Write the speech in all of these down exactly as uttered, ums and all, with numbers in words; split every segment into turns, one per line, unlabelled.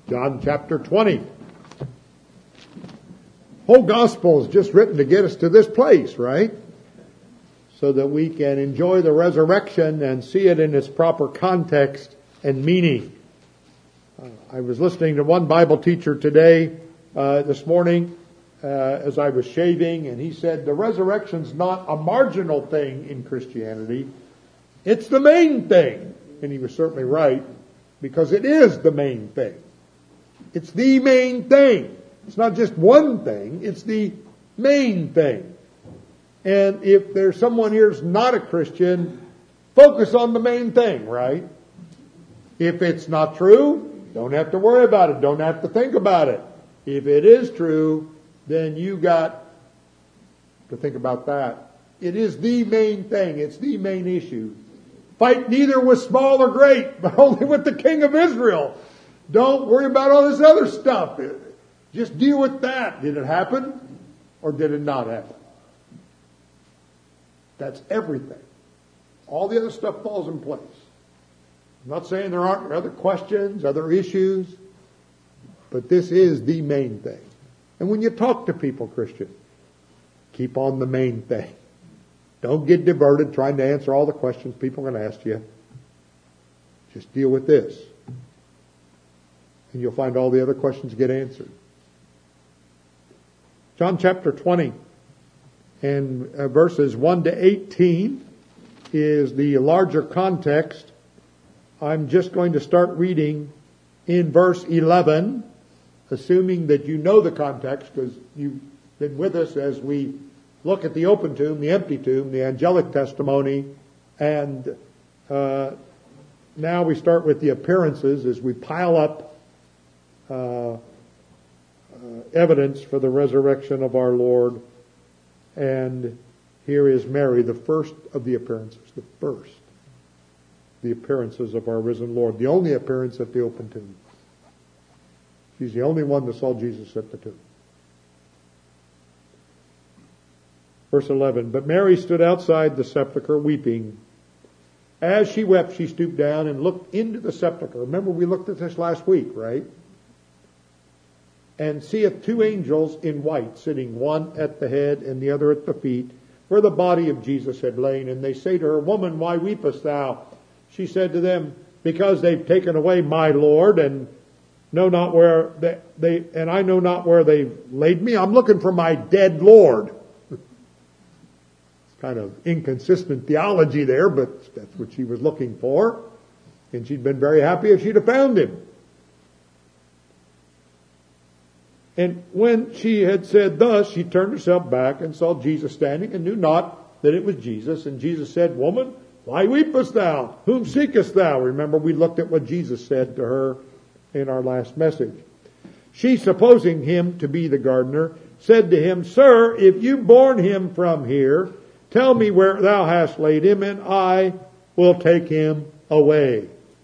John chapter twenty. Whole gospel is just written to get us to this place, right? So that we can enjoy the resurrection and see it in its proper context and meaning. Uh, I was listening to one Bible teacher today, uh, this morning, uh, as I was shaving, and he said the resurrection's not a marginal thing in Christianity. It's the main thing. And he was certainly right, because it is the main thing. It's the main thing. It's not just one thing, it's the main thing. And if there's someone here who's not a Christian, focus on the main thing, right? If it's not true, don't have to worry about it. Don't have to think about it. If it is true, then you got to think about that. It is the main thing. It's the main issue. Fight neither with small or great, but only with the King of Israel. Don't worry about all this other stuff. Just deal with that. Did it happen or did it not happen? That's everything. All the other stuff falls in place. I'm not saying there aren't other questions, other issues, but this is the main thing. And when you talk to people, Christian, keep on the main thing. Don't get diverted trying to answer all the questions people are going to ask you. Just deal with this. And you'll find all the other questions get answered. John chapter twenty and uh, verses one to eighteen is the larger context. I'm just going to start reading in verse eleven, assuming that you know the context because you've been with us as we look at the open tomb, the empty tomb, the angelic testimony, and uh, now we start with the appearances as we pile up uh, uh, evidence for the resurrection of our Lord. And here is Mary, the first of the appearances, the first, the appearances of our risen Lord, the only appearance at the open tomb. She's the only one that saw Jesus at the tomb. Verse eleven, but Mary stood outside the sepulchre weeping. As she wept, she stooped down and looked into the sepulchre. Remember, we looked at this last week, right? And seeth two angels in white, sitting one at the head and the other at the feet, where the body of Jesus had lain. And they say to her, Woman, why weepest thou? She said to them, Because they've taken away my Lord, and know not where they, they and I know not where they've laid me. I'm looking for my dead Lord. Kind of inconsistent theology there, but that's what she was looking for. And she'd been very happy if she'd have found him. And when she had said thus, she turned herself back and saw Jesus standing and knew not that it was Jesus. And Jesus said, Woman, why weepest thou? Whom seekest thou? Remember, we looked at what Jesus said to her in our last message. She, supposing him to be the gardener, said to him, Sir, if you borne him from here, tell me where thou hast laid him, and I will take him away.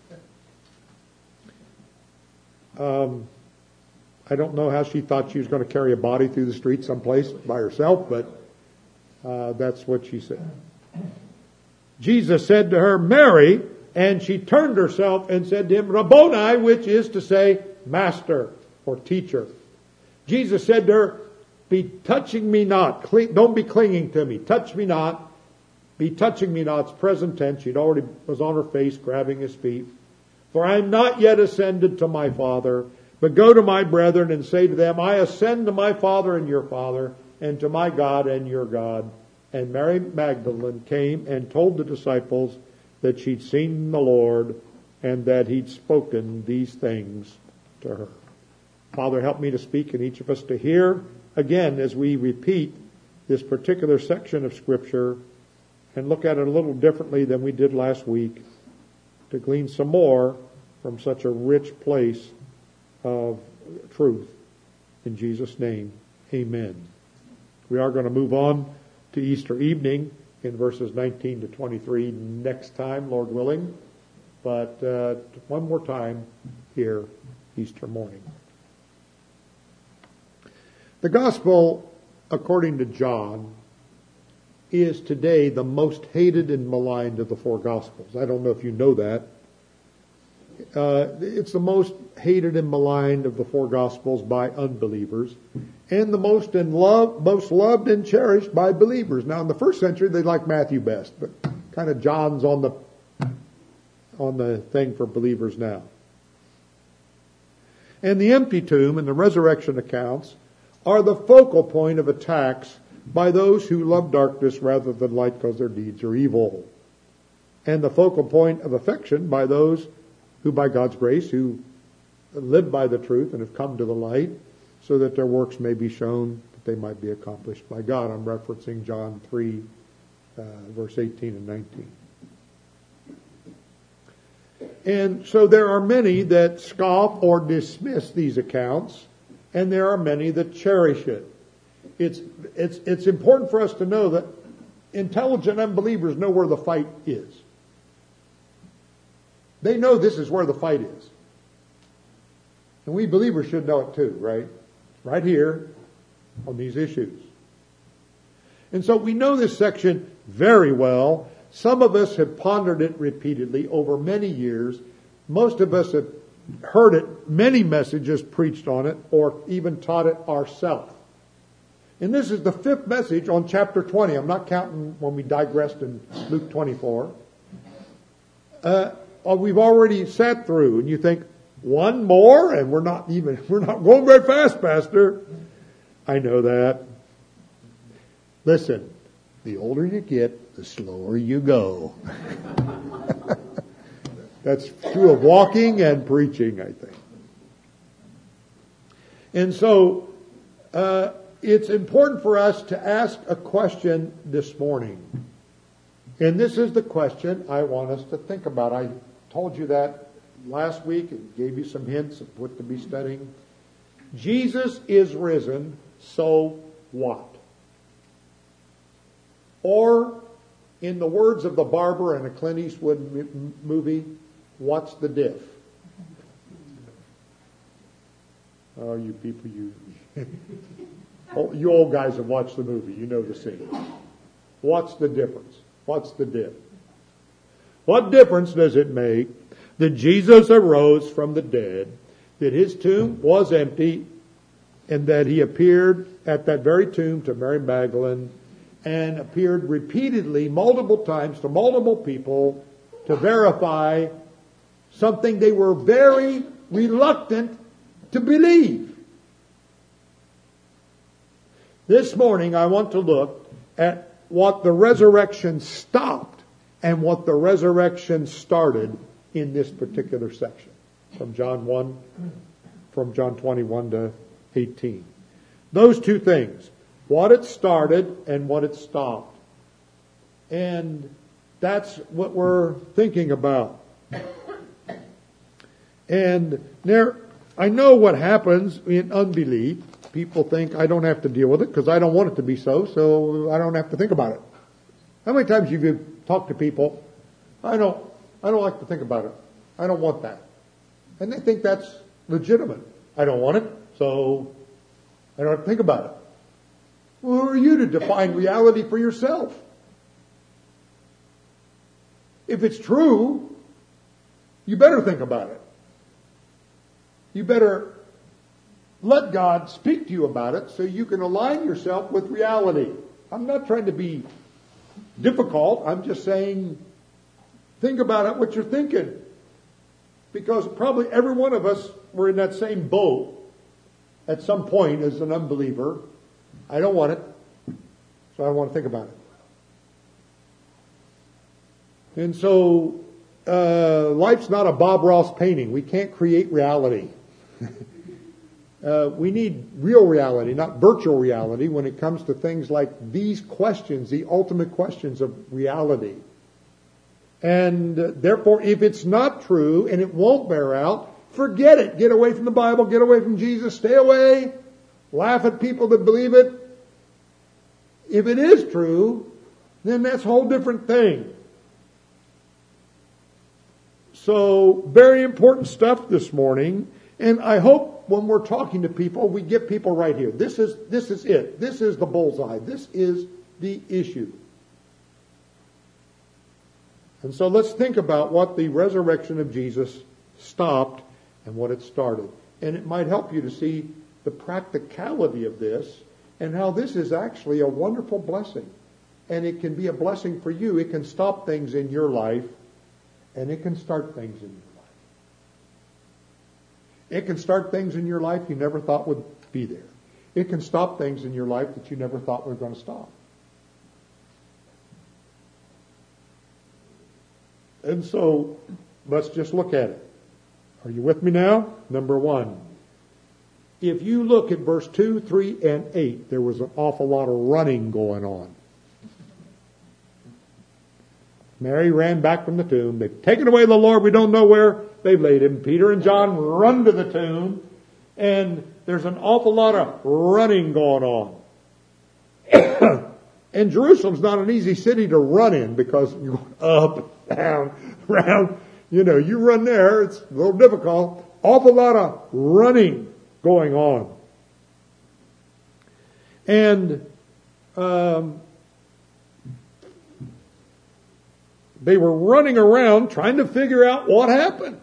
Um, I don't know how she thought she was going to carry a body through the street someplace by herself, but uh, that's what she said. Jesus said to her, Mary, and she turned herself and said to him, Rabboni, which is to say, Master or Teacher. Jesus said to her, Be touching me not. Don't be clinging to me. Touch me not. Be touching me not. It's present tense. She'd already was on her face grabbing his feet. For I am not yet ascended to my Father, but go to my brethren and say to them, I ascend to my Father and your Father, and to my God and your God. And Mary Magdalene came and told the disciples that she'd seen the Lord and that he'd spoken these things to her. Father, help me to speak and each of us to hear. Again, as we repeat this particular section of Scripture and look at it a little differently than we did last week, to glean some more from such a rich place of truth. In Jesus' name, amen. We are going to move on to Easter evening in verses nineteen to twenty-three next time, Lord willing. But uh, one more time here, Easter morning. The Gospel, according to John, is today the most hated and maligned of the four Gospels. I don't know if you know that. Uh, it's the most hated and maligned of the four Gospels by unbelievers, and the most in love, most loved and cherished by believers. Now, in the first century, they liked Matthew best, but kind of John's on the on the thing for believers now. And the empty tomb and the resurrection accounts are the focal point of attacks by those who love darkness rather than light because their deeds are evil. And the focal point of affection by those who, by God's grace, who live by the truth and have come to the light, so that their works may be shown that they might be accomplished by God. I'm referencing John three, uh, verse eighteen and nineteen. And so there are many that scoff or dismiss these accounts, and there are many that cherish it. It's, it's, it's important for us to know that intelligent unbelievers know where the fight is. They know this is where the fight is. And we believers should know it too, right? Right here on these issues. And so we know this section very well. Some of us have pondered it repeatedly over many years. Most of us have heard it, many messages preached on it, or even taught it ourselves. And this is the fifth message on chapter twenty. I'm not counting when we digressed in Luke twenty-four. Uh, we've already sat through, and you think, one more, and we're not even, we're not going very fast, Pastor. I know that. Listen, the older you get, the slower you go. That's true of walking and preaching, I think. And so, uh, it's important for us to ask a question this morning. And this is the question I want us to think about. I told you that last week and gave you some hints of what to be studying. Jesus is risen, so what? Or, in the words of the barber in a Clint Eastwood m- movie, what's the diff? Oh, you people, you... Oh, you old guys have watched the movie. You know the scene. What's the difference? What's the diff? What difference does it make that Jesus arose from the dead, that his tomb was empty, and that he appeared at that very tomb to Mary Magdalene and appeared repeatedly, multiple times, to multiple people to verify something they were very reluctant to believe? This morning I want to look at what the resurrection stopped and what the resurrection started in this particular section. From John one, from John twenty-one to eighteen. Those two things. What it started and what it stopped. And that's what we're thinking about. And there, I know what happens in unbelief. People think I don't have to deal with it because I don't want it to be so, so I don't have to think about it. How many times have you talked to people, I don't, I don't like to think about it. I don't want that. And they think that's legitimate. I don't want it, so I don't have to think about it. Well, who are you to define reality for yourself? If it's true, you better think about it. You better let God speak to you about it so you can align yourself with reality. I'm not trying to be difficult. I'm just saying, think about it, what you're thinking. Because probably every one of us were in that same boat at some point as an unbeliever. I don't want it, so I don't want to think about it. And so, uh, life's not a Bob Ross painting. We can't create reality. uh, we need real reality, not virtual reality, when it comes to things like these questions, the ultimate questions of reality. And uh, therefore, if it's not true and it won't bear out, forget it. Get away from the Bible, get away from Jesus, stay away, laugh at people that believe it. If it is true, then that's a whole different thing. So, very important stuff this morning. And I hope when we're talking to people, we get people right here. This is, this is it. This is the bullseye. This is the issue. And so let's think about what the resurrection of Jesus stopped and what it started. And it might help you to see the practicality of this and how this is actually a wonderful blessing. And it can be a blessing for you. It can stop things in your life, and it can start things in your life. It can start things in your life you never thought would be there. It can stop things in your life that you never thought were going to stop. And so, let's just look at it. Are you with me now? Number one. If you look at verse two, three, and eight, there was an awful lot of running going on. Mary ran back from the tomb. They've taken away the Lord. We don't know where they've laid him. Peter and John run to the tomb. And there's an awful lot of running going on. And Jerusalem's not an easy city to run in because you're going up, down, around. You know, you run there, it's a little difficult. Awful lot of running going on. And um, they were running around trying to figure out what happened.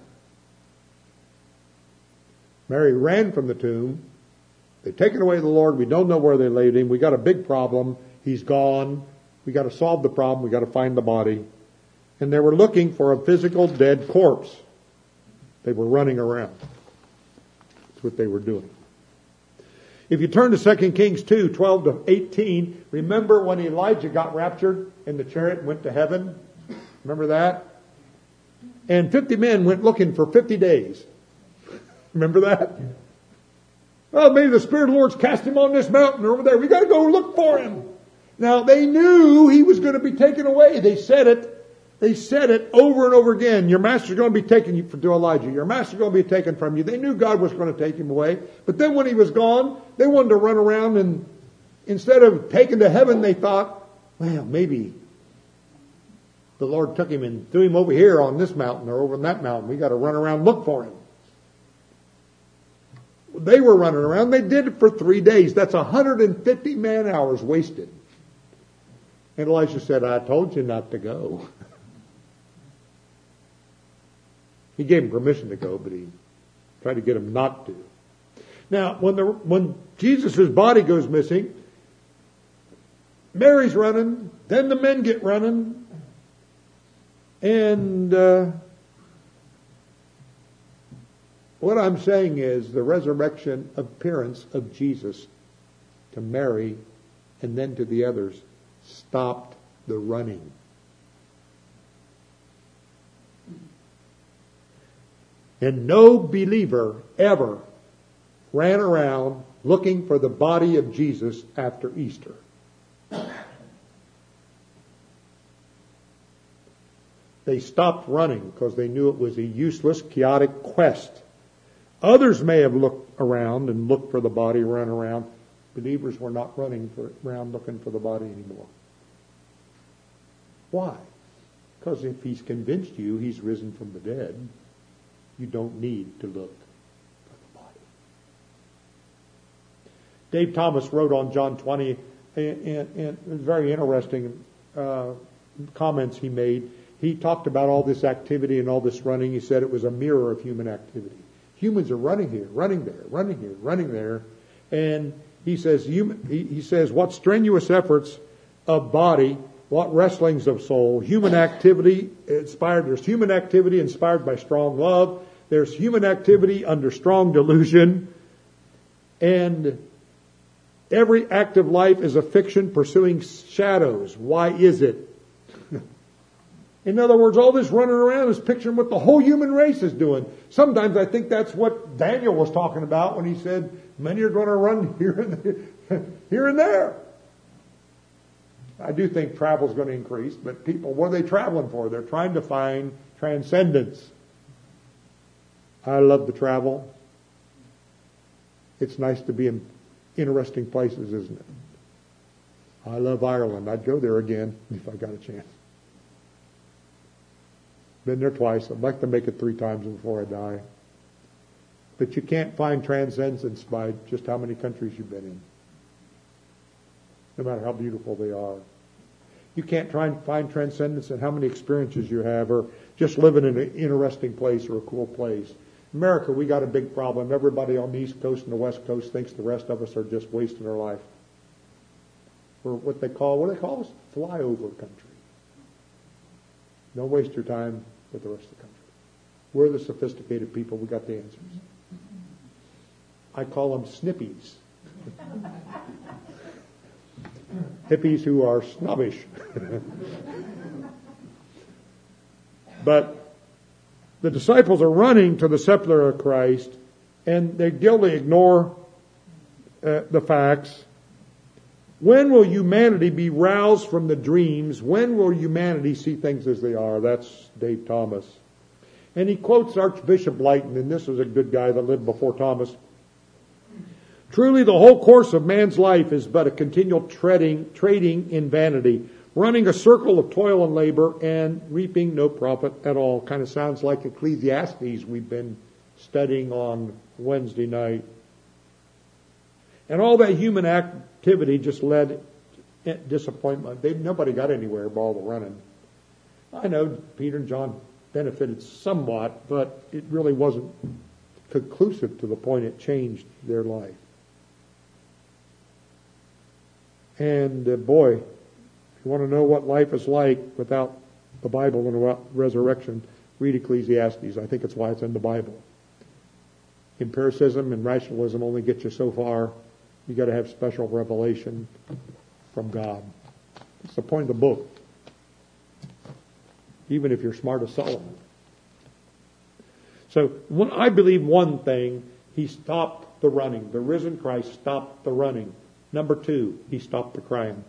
Mary ran from the tomb. They've taken away the Lord. We don't know where they laid him. We got a big problem. He's gone. We got to solve the problem. We got to find the body. And they were looking for a physical dead corpse. They were running around. That's what they were doing. If you turn to Second Kings two, twelve to eighteen, remember when Elijah got raptured in the chariot and went to heaven? Remember that? And fifty men went looking for fifty days. Remember that? Well, maybe the Spirit of the Lord's cast him on this mountain over there. We got to go look for him. Now, they knew he was going to be taken away. They said it. They said it over and over again. Your master's going to be taken you to Elijah. Your master's going to be taken from you. They knew God was going to take him away. But then when he was gone, they wanted to run around, and instead of taken to heaven, they thought, well, maybe the Lord took him and threw him over here on this mountain or over on that mountain. We got to run around and look for him. They were running around. They did it for three days. That's one hundred fifty man hours wasted. And Elijah said, I told you not to go. He gave him permission to go, but he tried to get him not to. Now, when the when Jesus' body goes missing, Mary's running, then the men get running, and uh, what I'm saying is the resurrection appearance of Jesus to Mary and then to the others stopped the running. And no believer ever ran around looking for the body of Jesus after Easter. They stopped running because they knew it was a useless, chaotic quest. Others may have looked around and looked for the body, run around. Believers were not running for, around looking for the body anymore. Why? Because if he's convinced you he's risen from the dead, you don't need to look for the body. Dave Thomas wrote on John twenty, and, and, and very interesting uh, comments he made. He talked about all this activity and all this running. He said it was a mirror of human activity. Humans are running here, running there, running here, running there. And he says, human, he, he says, what strenuous efforts of body, what wrestlings of soul, human activity inspired, there's human activity inspired by strong love. There's human activity under strong delusion. And every act of life is a fiction pursuing shadows. Why is it? In other words, all this running around is picturing what the whole human race is doing. Sometimes I think that's what Daniel was talking about when he said, many are going to run here and there, here and there. I do think travel is going to increase, but people, what are they traveling for? They're trying to find transcendence. I love to travel. It's nice to be in interesting places, isn't it? I love Ireland. I'd go there again if I got a chance. Been there twice. I'd like to make it three times before I die. But you can't find transcendence by just how many countries you've been in. No matter how beautiful they are. You can't try and find transcendence in how many experiences you have or just living in an interesting place or a cool place. America, we got a big problem. Everybody on the East Coast and the West Coast thinks the rest of us are just wasting our life. We're what they call, what do they call us? Flyover country. Don't waste your time with the rest of the country. We're the sophisticated people. We got the answers. I call them snippies. Hippies who are snobbish. But the disciples are running to the sepulchre of Christ, and they guiltily ignore uh, the facts. When will humanity be roused from the dreams? When will humanity see things as they are? That's Dave Thomas. And he quotes Archbishop Lighton, and this was a good guy that lived before Thomas. Truly, the whole course of man's life is but a continual treading, trading in vanity, running a circle of toil and labor and reaping no profit at all. Kind of sounds like Ecclesiastes we've been studying on Wednesday night. And all that human activity just led to disappointment. They, nobody got anywhere by all the running. I know Peter and John benefited somewhat, but it really wasn't conclusive to the point it changed their life. And uh, boy, if you want to know what life is like without the Bible and without resurrection, read Ecclesiastes. I think it's why it's in the Bible. Empiricism and rationalism only get you so far. You got to have special revelation from God. It's the point of the book. Even if you're smart as Solomon. So when I believe one thing, he stopped the running. The risen Christ stopped the running. Number two, he stopped the crying.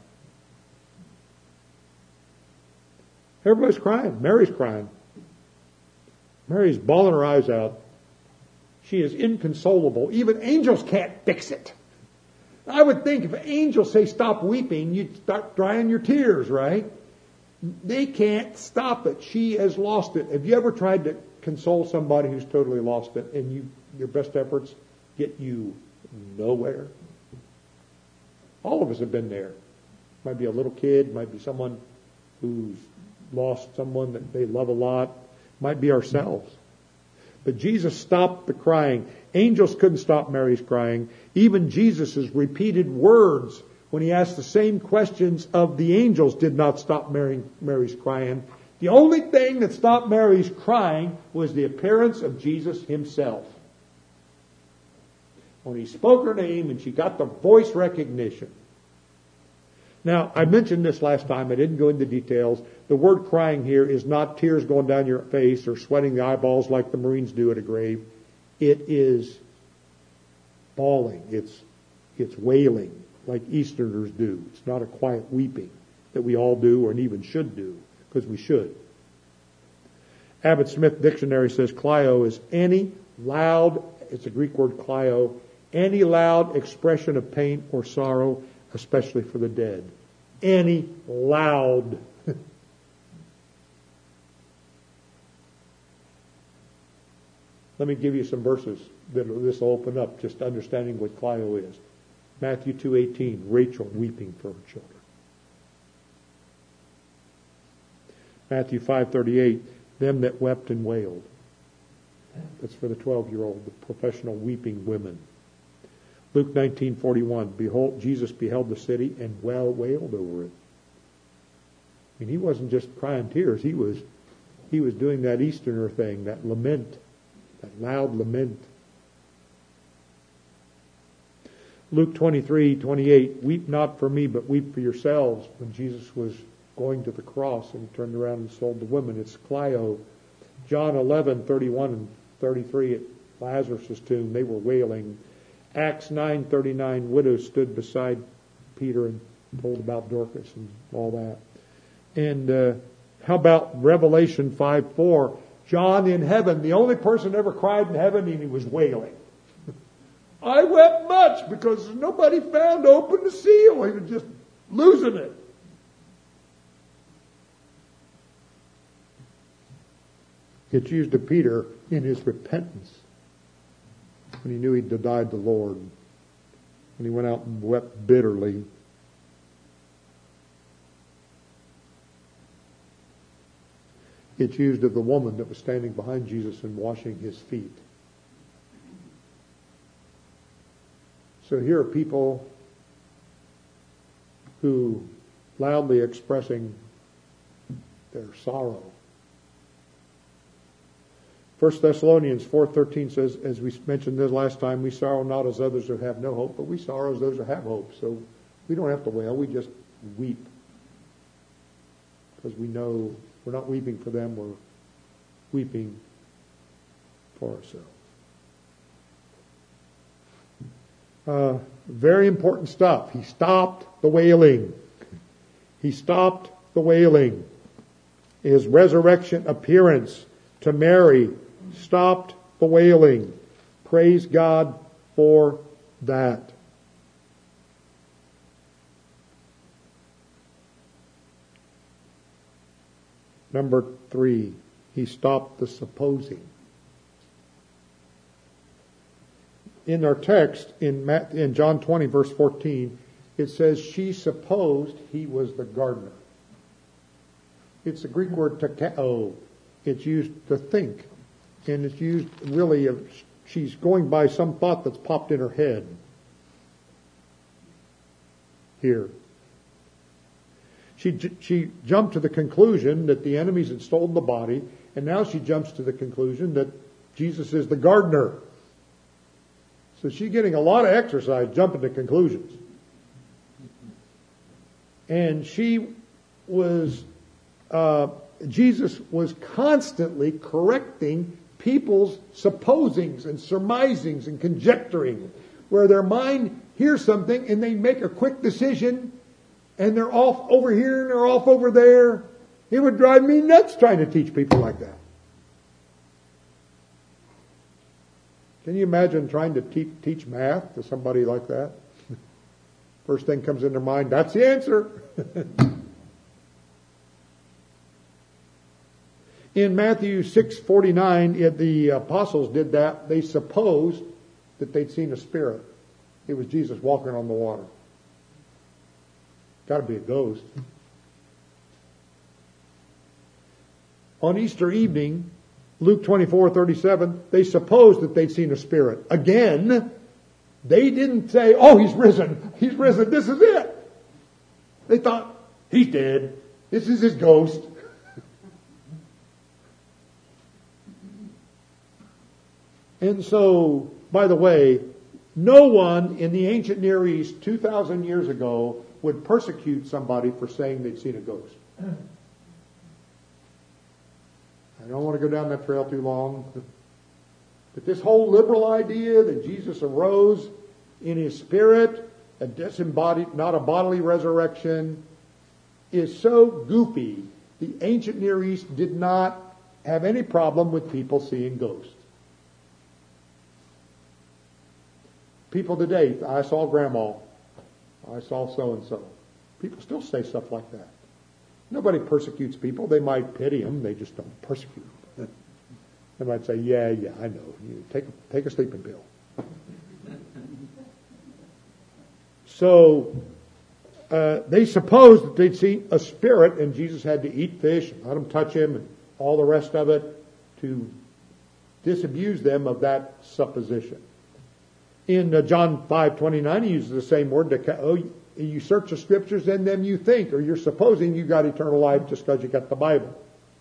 Everybody's crying. Mary's crying. Mary's bawling her eyes out. She is inconsolable. Even angels can't fix it. I would think if angels say stop weeping, you'd start drying your tears, right? They can't stop it. She has lost it. Have you ever tried to console somebody who's totally lost it, and you your best efforts get you nowhere? All of us have been there. Might be a little kid, might be someone who's lost someone that they love a lot, might be ourselves. But Jesus stopped the crying. Angels couldn't stop Mary's crying. Even Jesus' repeated words when he asked the same questions of the angels did not stop Mary, Mary's crying. The only thing that stopped Mary's crying was the appearance of Jesus himself. When he spoke her name and she got the voice recognition. Now, I mentioned this last time. I didn't go into details. The word crying here is not tears going down your face or sweating the eyeballs like the Marines do at a grave. It is bawling. It's, it's wailing like Easterners do. It's not a quiet weeping that we all do and even should do, because we should. Abbott Smith Dictionary says Clio is any loud, it's a Greek word Clio, any loud expression of pain or sorrow, especially for the dead. Any loud. Let me give you some verses that this will open up, just understanding what Clio is. Matthew two eighteen, Rachel weeping for her children. Matthew five thirty-eight, them that wept and wailed. That's for the twelve-year-old, the professional weeping women. Luke nineteen forty-one, behold, Jesus beheld the city and well wailed over it. I mean, he wasn't just crying tears. He was, he was doing that Easterner thing, that lament, that loud lament. Luke twenty-three twenty-eight, weep not for me, but weep for yourselves. When Jesus was going to the cross and he turned around and sold the women, it's Clio. John eleven thirty-one and thirty-three at Lazarus' tomb, they were wailing. Acts nine thirty-nine, widows stood beside Peter and told about Dorcas and all that. And uh, how about Revelation five four? John in heaven, the only person ever cried in heaven, and he was wailing. I wept much because nobody found to open the seal. He was just losing it. It's used of Peter in his repentance when he knew he'd denied the Lord. And he went out and wept bitterly. It's used of the woman that was standing behind Jesus and washing his feet. So here are people who loudly expressing their sorrow. First Thessalonians four thirteen says, as we mentioned this last time, we sorrow not as others who have no hope, but we sorrow as those who have hope. So we don't have to wail, we just weep. Because we know we're not weeping for them, we're weeping for ourselves. Uh, very important stuff. He stopped the wailing. He stopped the wailing. His resurrection appearance to Mary stopped the wailing. Praise God for that. Number three, he stopped the supposing. In our text, in, Matt, in John twenty, verse fourteen, it says, she supposed he was the gardener. It's the Greek word takeo. It's used to think. And it's used really of, she's going by some thought that's popped in her head. Here. She, she jumped to the conclusion that the enemies had stolen the body, and now she jumps to the conclusion that Jesus is the gardener. So she's getting a lot of exercise jumping to conclusions. And she was, uh, Jesus was constantly correcting people's supposings and surmisings and conjecturing, where their mind hears something and they make a quick decision and they're off over here and they're off over there. It would drive me nuts trying to teach people like that. Can you imagine trying to te- teach math to somebody like that? First thing comes in their mind, that's the answer. In Matthew six forty-nine, the apostles did that. They supposed that they'd seen a spirit. It was Jesus walking on the water. Got to be a ghost. On Easter evening, Luke twenty-four thirty-seven, they supposed that they'd seen a spirit. Again, they didn't say, oh, he's risen. He's risen. This is it. They thought, he's dead. This is his ghost. And so, by the way, no one in the ancient Near East two thousand years ago would persecute somebody for saying they'd seen a ghost. I don't want to go down that trail too long. But this whole liberal idea that Jesus arose in his spirit, a disembodied, not a bodily resurrection, is so goofy. The ancient Near East did not have any problem with people seeing ghosts. People today, I saw grandma. I saw so-and-so. People still say stuff like that. Nobody persecutes people. They might pity them. They just don't persecute them. They might say, yeah, yeah, I know. You take, take a sleeping pill. So uh, they supposed that they'd seen a spirit, and Jesus had to eat fish and let them touch him and all the rest of it to disabuse them of that supposition. In uh, John five twenty-nine, he uses the same word. To, oh, you search the scriptures and then you think, or you're supposing you got eternal life just because you got the Bible.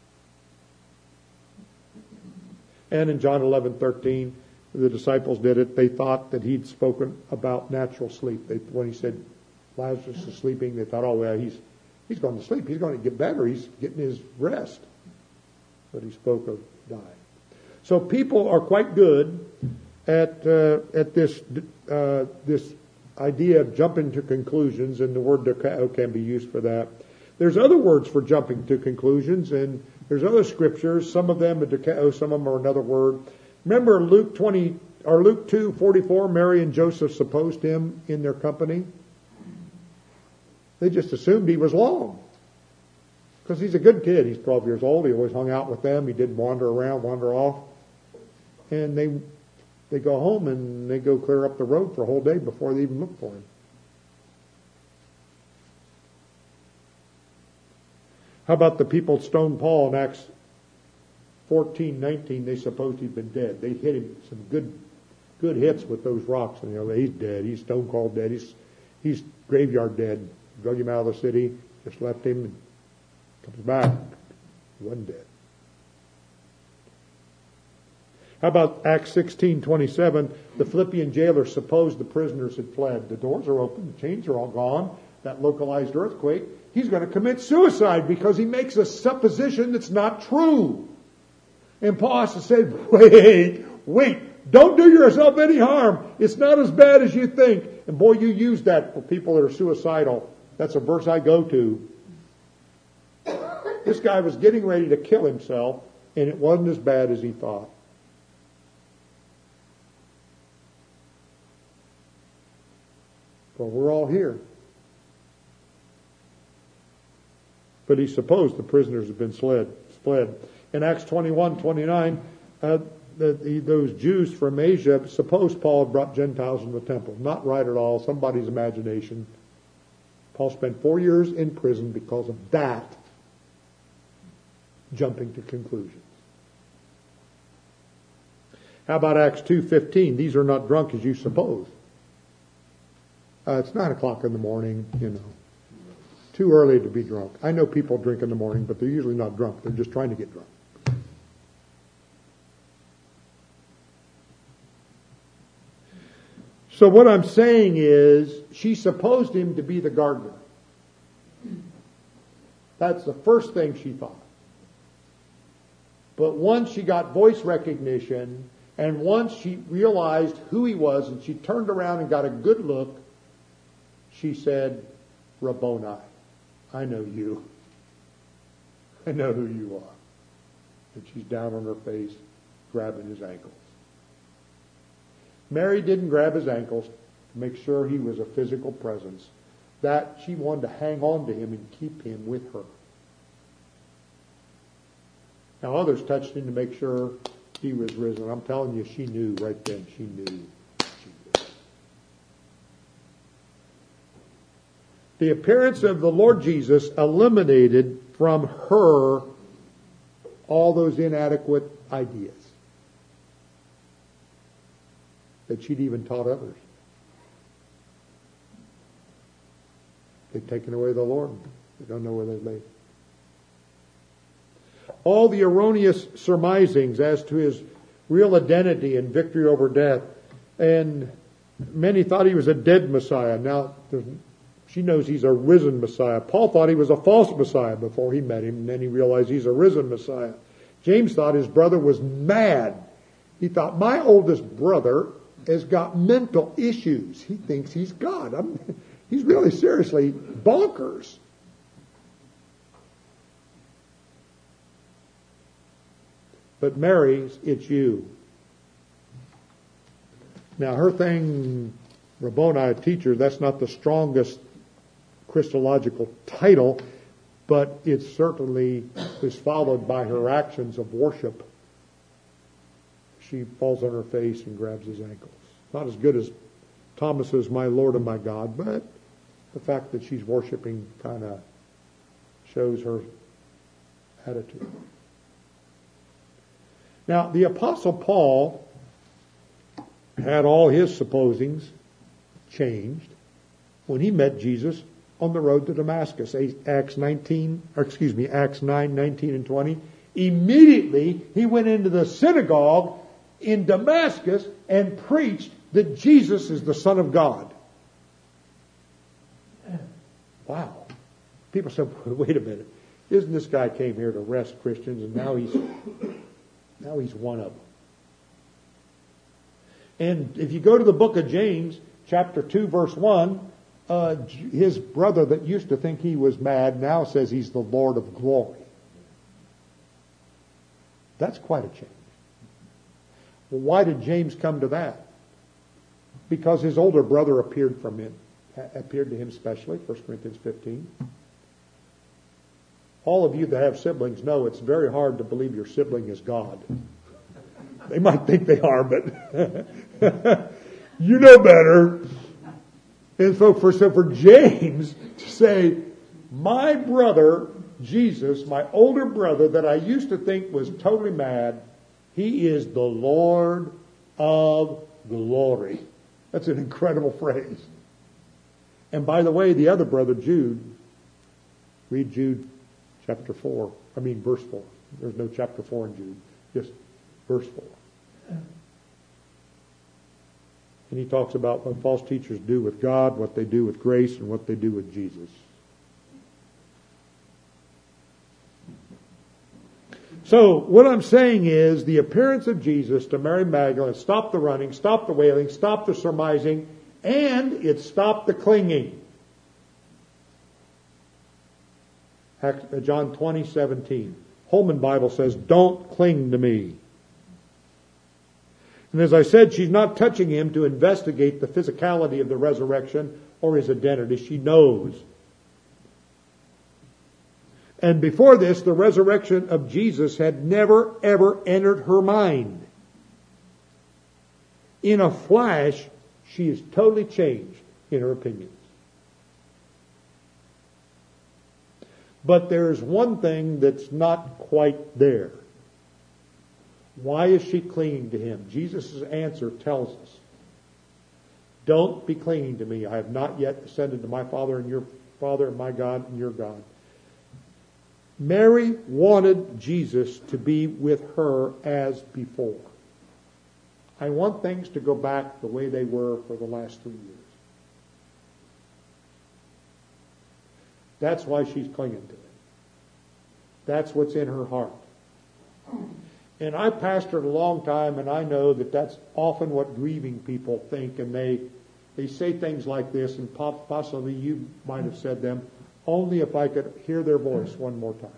And in John eleven thirteen, the disciples did it. They thought that he'd spoken about natural sleep. They, when he said Lazarus is sleeping, they thought, oh, well, he's he's going to sleep. He's going to get better. He's getting his rest. But he spoke of dying. So people are quite good at uh, at this uh, this idea of jumping to conclusions, and the word dokeo can be used for that. There's other words for jumping to conclusions, and there's other scriptures. Some of them are dokeo, some of them are another word. Remember Luke twenty or Luke two forty-four. Mary and Joseph supposed him in their company. They just assumed he was long because he's a good kid. He's twelve years old. He always hung out with them. He didn't wander around, wander off, and they. They go home and they go clear up the road for a whole day before they even look for him. How about the people stoned Paul in Acts fourteen nineteen, they supposed he'd been dead. They hit him some good good hits with those rocks, and you know, he's dead. He's stone cold dead. He's he's graveyard dead. Drug him out of the city, just left him, and comes back. He wasn't dead. How about Acts sixteen twenty-seven? The Philippian jailer supposed the prisoners had fled. The doors are open. The chains are all gone. That localized earthquake. He's going to commit suicide because he makes a supposition that's not true. And Paul has to say, wait, wait, don't do yourself any harm. It's not as bad as you think. And boy, you use that for people that are suicidal. That's a verse I go to. This guy was getting ready to kill himself, and it wasn't as bad as he thought. Well, we're all here. But he supposed the prisoners had been fled. fled. In Acts twenty-one twenty-nine, uh, the, the, those Jews from Asia supposed Paul had brought Gentiles in the temple. Not right at all. Somebody's imagination. Paul spent four years in prison because of that. Jumping to conclusions. How about Acts two fifteen? These are not drunk as you suppose. Uh, it's nine o'clock in the morning, you know. Too early to be drunk. I know people drink in the morning, but they're usually not drunk. They're just trying to get drunk. So what I'm saying is, she supposed him to be the gardener. That's the first thing she thought. But once she got voice recognition, and once she realized who he was, and she turned around and got a good look, she said, Rabboni, I know you. I know who you are. And she's down on her face, grabbing his ankles. Mary didn't grab his ankles to make sure he was a physical presence. That she wanted to hang on to him and keep him with her. Now others touched him to make sure he was risen. I'm telling you, she knew right then. She knew. She knew. The appearance of the Lord Jesus eliminated from her all those inadequate ideas that she'd even taught others. They've taken away the Lord. They don't know where they lay. All the erroneous surmisings as to his real identity and victory over death. And many thought he was a dead Messiah. Now, she knows he's a risen Messiah. Paul thought he was a false Messiah before he met him, and then he realized he's a risen Messiah. James thought his brother was mad. He thought, my oldest brother has got mental issues. He thinks he's God. I'm, he's really seriously bonkers. But Mary, it's you. Now her thing, Rabboni, teacher, that's not the strongest Christological title, but it certainly is followed by her actions of worship. She falls on her face and grabs his ankles. Not as good as Thomas's my Lord and my God, but the fact that she's worshiping kind of shows her attitude. Now, the Apostle Paul had all his supposings changed when he met Jesus on the road to Damascus. Acts nineteen, or excuse me, Acts nine, nineteen and twenty. Immediately, he went into the synagogue in Damascus and preached that Jesus is the Son of God. Wow. People said, wait a minute. Isn't this guy came here to arrest Christians and now he's now he's one of them. And if you go to the book of James, chapter two, verse one, uh, his brother that used to think he was mad now says he's the Lord of glory. That's quite a change. Well, why did James come to that? Because his older brother appeared from him, appeared to him specially, First Corinthians fifteen. All of you that have siblings know it's very hard to believe your sibling is God. They might think they are, but you know better. And so for, so for James to say, my brother Jesus, my older brother that I used to think was totally mad, he is the Lord of glory. That's an incredible phrase. And by the way, the other brother, Jude, read Jude chapter four. I mean verse four. There's no chapter four in Jude. Just verse four. And he talks about what false teachers do with God, what they do with grace, and what they do with Jesus. So, what I'm saying is, the appearance of Jesus to Mary Magdalene stopped the running, stopped the wailing, stopped the surmising, and it stopped the clinging. John twenty seventeen. Holman Bible says, don't cling to me. And as I said, she's not touching him to investigate the physicality of the resurrection or his identity. She knows. And before this, the resurrection of Jesus had never, ever entered her mind. In a flash, she is totally changed in her opinions. But there's one thing that's not quite there. Why is she clinging to him? Jesus' answer tells us, don't be clinging to me. I have not yet ascended to my Father and your Father and my God and your God. Mary wanted Jesus to be with her as before. I want things to go back the way they were for the last three years. That's why she's clinging to him. That's what's in her heart. And I pastored a long time, and I know that that's often what grieving people think, and they they say things like this, and possibly you might have said them, only if I could hear their voice one more time.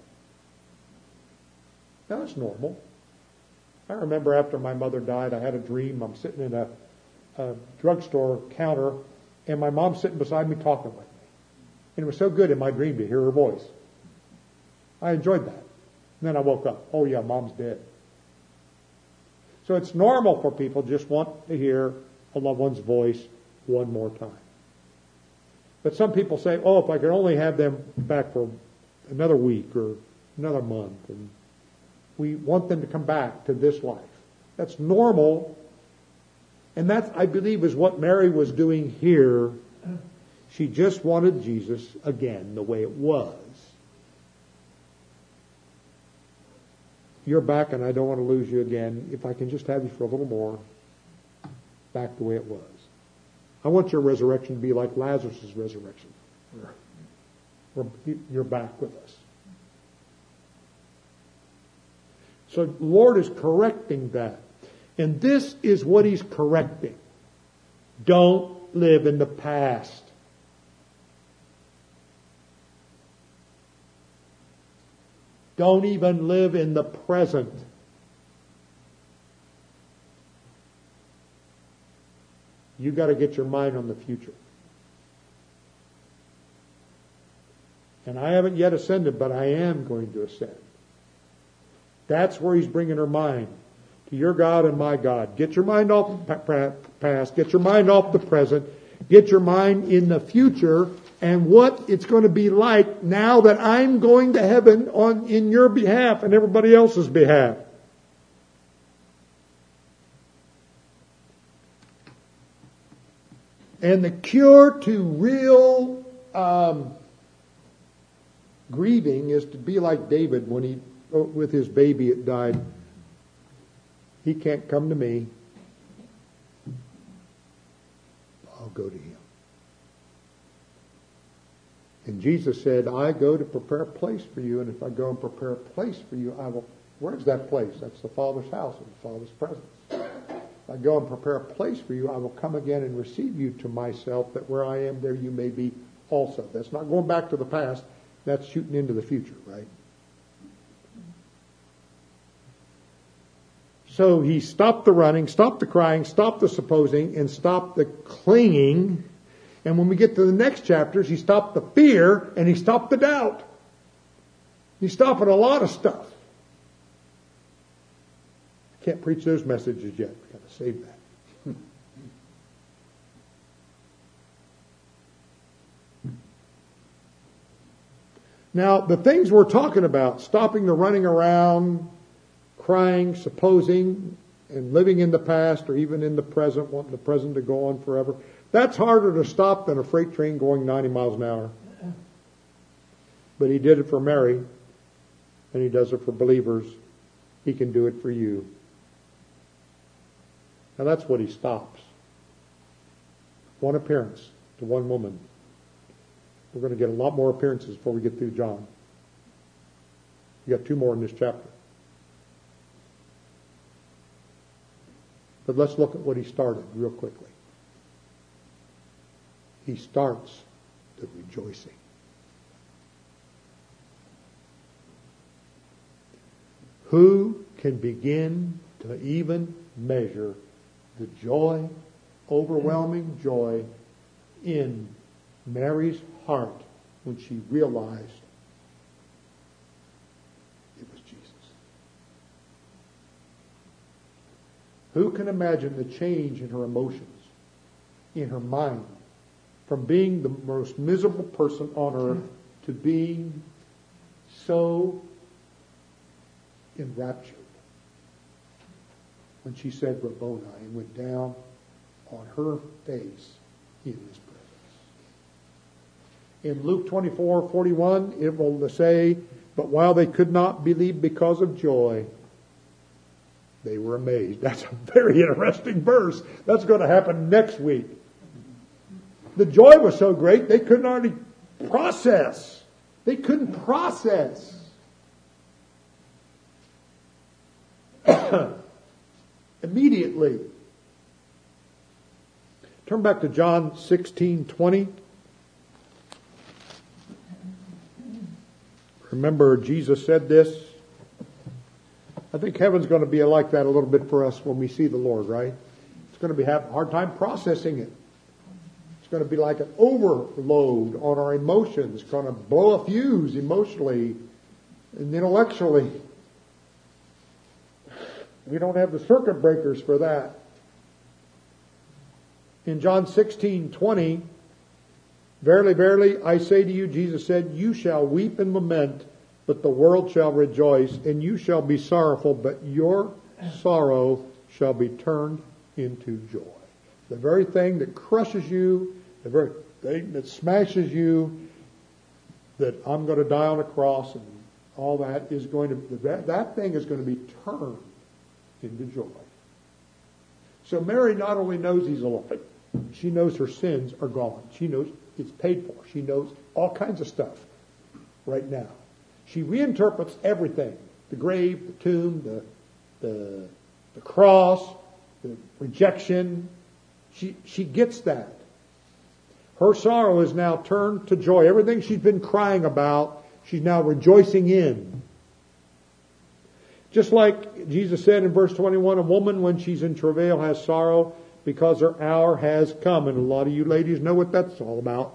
Now, that's normal. I remember after my mother died, I had a dream. I'm sitting in a, a drugstore counter, and my mom's sitting beside me talking with me. And it was so good in my dream to hear her voice. I enjoyed that. And then I woke up. Oh, yeah, Mom's dead. So it's normal for people just want to hear a loved one's voice one more time. But some people say, oh, if I could only have them back for another week or another month. And we want them to come back to this life. That's normal. And that, I believe, is what Mary was doing here. She just wanted Jesus again the way it was. You're back and I don't want to lose you again. If I can just have you for a little more, back the way it was. I want your resurrection to be like Lazarus' resurrection. You're back with us. So the Lord is correcting that. And this is what He's correcting. Don't live in the past. Don't even live in the present. You got to get your mind on the future. And I haven't yet ascended, but I am going to ascend. That's where He's bringing her mind. To your God and my God. Get your mind off the past. Get your mind off the present. Get your mind in the future and what it's going to be like now that I'm going to heaven on in your behalf and everybody else's behalf. And the cure to real um, grieving is to be like David when he, with his baby, it died. He can't come to me. I'll go to Him. And Jesus said, I go to prepare a place for you, and if I go and prepare a place for you, I will... Where's that place? That's the Father's house, and the Father's presence. If I go and prepare a place for you, I will come again and receive you to myself, that where I am, there you may be also. That's not going back to the past. That's shooting into the future, right? So He stopped the running, stopped the crying, stopped the supposing, and stopped the clinging. And when we get to the next chapters, He stopped the fear and He stopped the doubt. He's stopping a lot of stuff. I can't preach those messages yet. We've got to save that. Now, the things we're talking about, stopping the running around, crying, supposing, and living in the past or even in the present, wanting the present to go on forever, that's harder to stop than a freight train going ninety miles an hour. But he did it for Mary, and he does it for believers. He can do it for you. Now that's what he stops. One appearance to one woman. We're going to get a lot more appearances before we get through John. You got two more in this chapter. But let's look at what he started real quickly. He starts the rejoicing. Who can begin to even measure the joy, overwhelming joy in Mary's heart when she realized it was Jesus? Who can imagine the change in her emotions, in her mind, from being the most miserable person on earth to being so enraptured when she said Rabboni and went down on her face in his presence. In Luke twenty-four forty-one, it will say, but while they could not believe because of joy, they were amazed. That's a very interesting verse. That's going to happen next week. The joy was so great, they couldn't hardly process. They couldn't process. Immediately. Turn back to John sixteen twenty. Remember, Jesus said this. I think heaven's going to be like that a little bit for us when we see the Lord, right? It's going to be having a hard time processing it. It's going to be like an overload on our emotions. It's going to blow a fuse emotionally and intellectually. We don't have the circuit breakers for that. In John sixteen twenty, verily, verily, I say to you, Jesus said, you shall weep and lament, but the world shall rejoice, and you shall be sorrowful, but your sorrow shall be turned into joy. The very thing that crushes you, the very thing that smashes you, that I'm going to die on a cross and all that is going to, that, that thing is going to be turned into joy. So Mary not only knows he's alive, she knows her sins are gone. She knows it's paid for. She knows all kinds of stuff right now. She reinterprets everything. The grave, the tomb, the, the, the cross, the rejection. She, she gets that. Her sorrow is now turned to joy. Everything she's been crying about, she's now rejoicing in. Just like Jesus said in verse twenty-one, a woman when she's in travail has sorrow because her hour has come. And a lot of you ladies know what that's all about.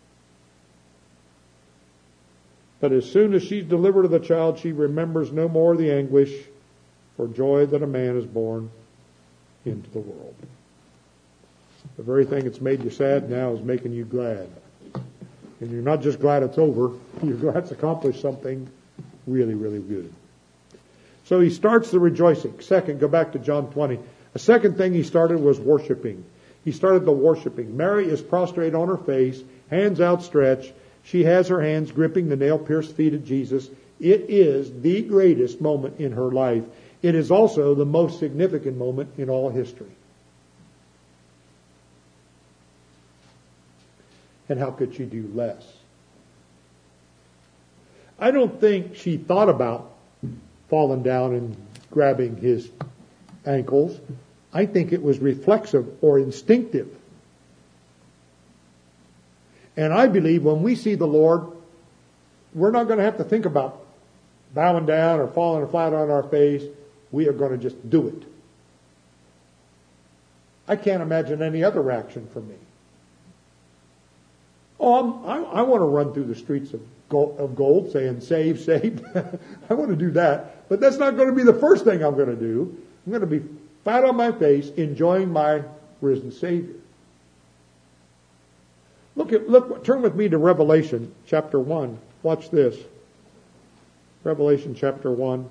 But as soon as she's delivered of the child, she remembers no more the anguish for joy that a man is born into the world. The very thing that's made you sad now is making you glad. And you're not just glad it's over, you're glad it's accomplished something really, really good. So he starts the rejoicing. Second, go back to John twenty. A second thing he started was worshiping. He started the worshiping. Mary is prostrate on her face, hands outstretched. She has her hands gripping the nail-pierced feet of Jesus. It is the greatest moment in her life. It is also the most significant moment in all history. And how could she do less? I don't think she thought about falling down and grabbing his ankles. I think it was reflexive or instinctive. And I believe when we see the Lord, we're not going to have to think about bowing down or falling flat on our face. We are going to just do it. I can't imagine any other reaction from me. Oh, I'm, I, I want to run through the streets of gold, of gold saying, save, save. I want to do that. But that's not going to be the first thing I'm going to do. I'm going to be flat on my face, enjoying my risen Savior. Look at, look, turn with me to Revelation chapter one. Watch this. Revelation chapter one.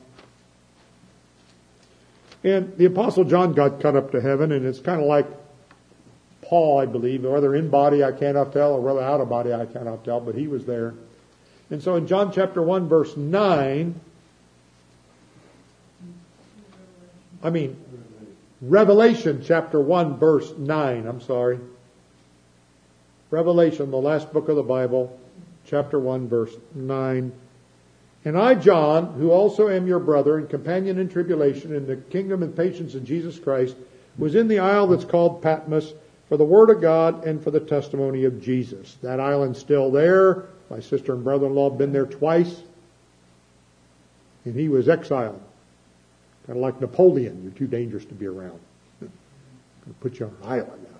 And the Apostle John got cut up to heaven, and it's kind of like Paul, I believe, whether in body I cannot tell, or whether out of body I cannot tell, but he was there. And so in John chapter one, verse nine, I mean, Revelation chapter one, verse nine, I'm sorry. Revelation, the last book of the Bible, chapter one, verse nine. And I, John, who also am your brother and companion in tribulation in the kingdom and patience of Jesus Christ, was in the isle that's called Patmos for the word of God and for the testimony of Jesus. That island's still there. My sister and brother-in-law have been there twice. And he was exiled. Kind of like Napoleon. You're too dangerous to be around. I'm going to put you on an island out here.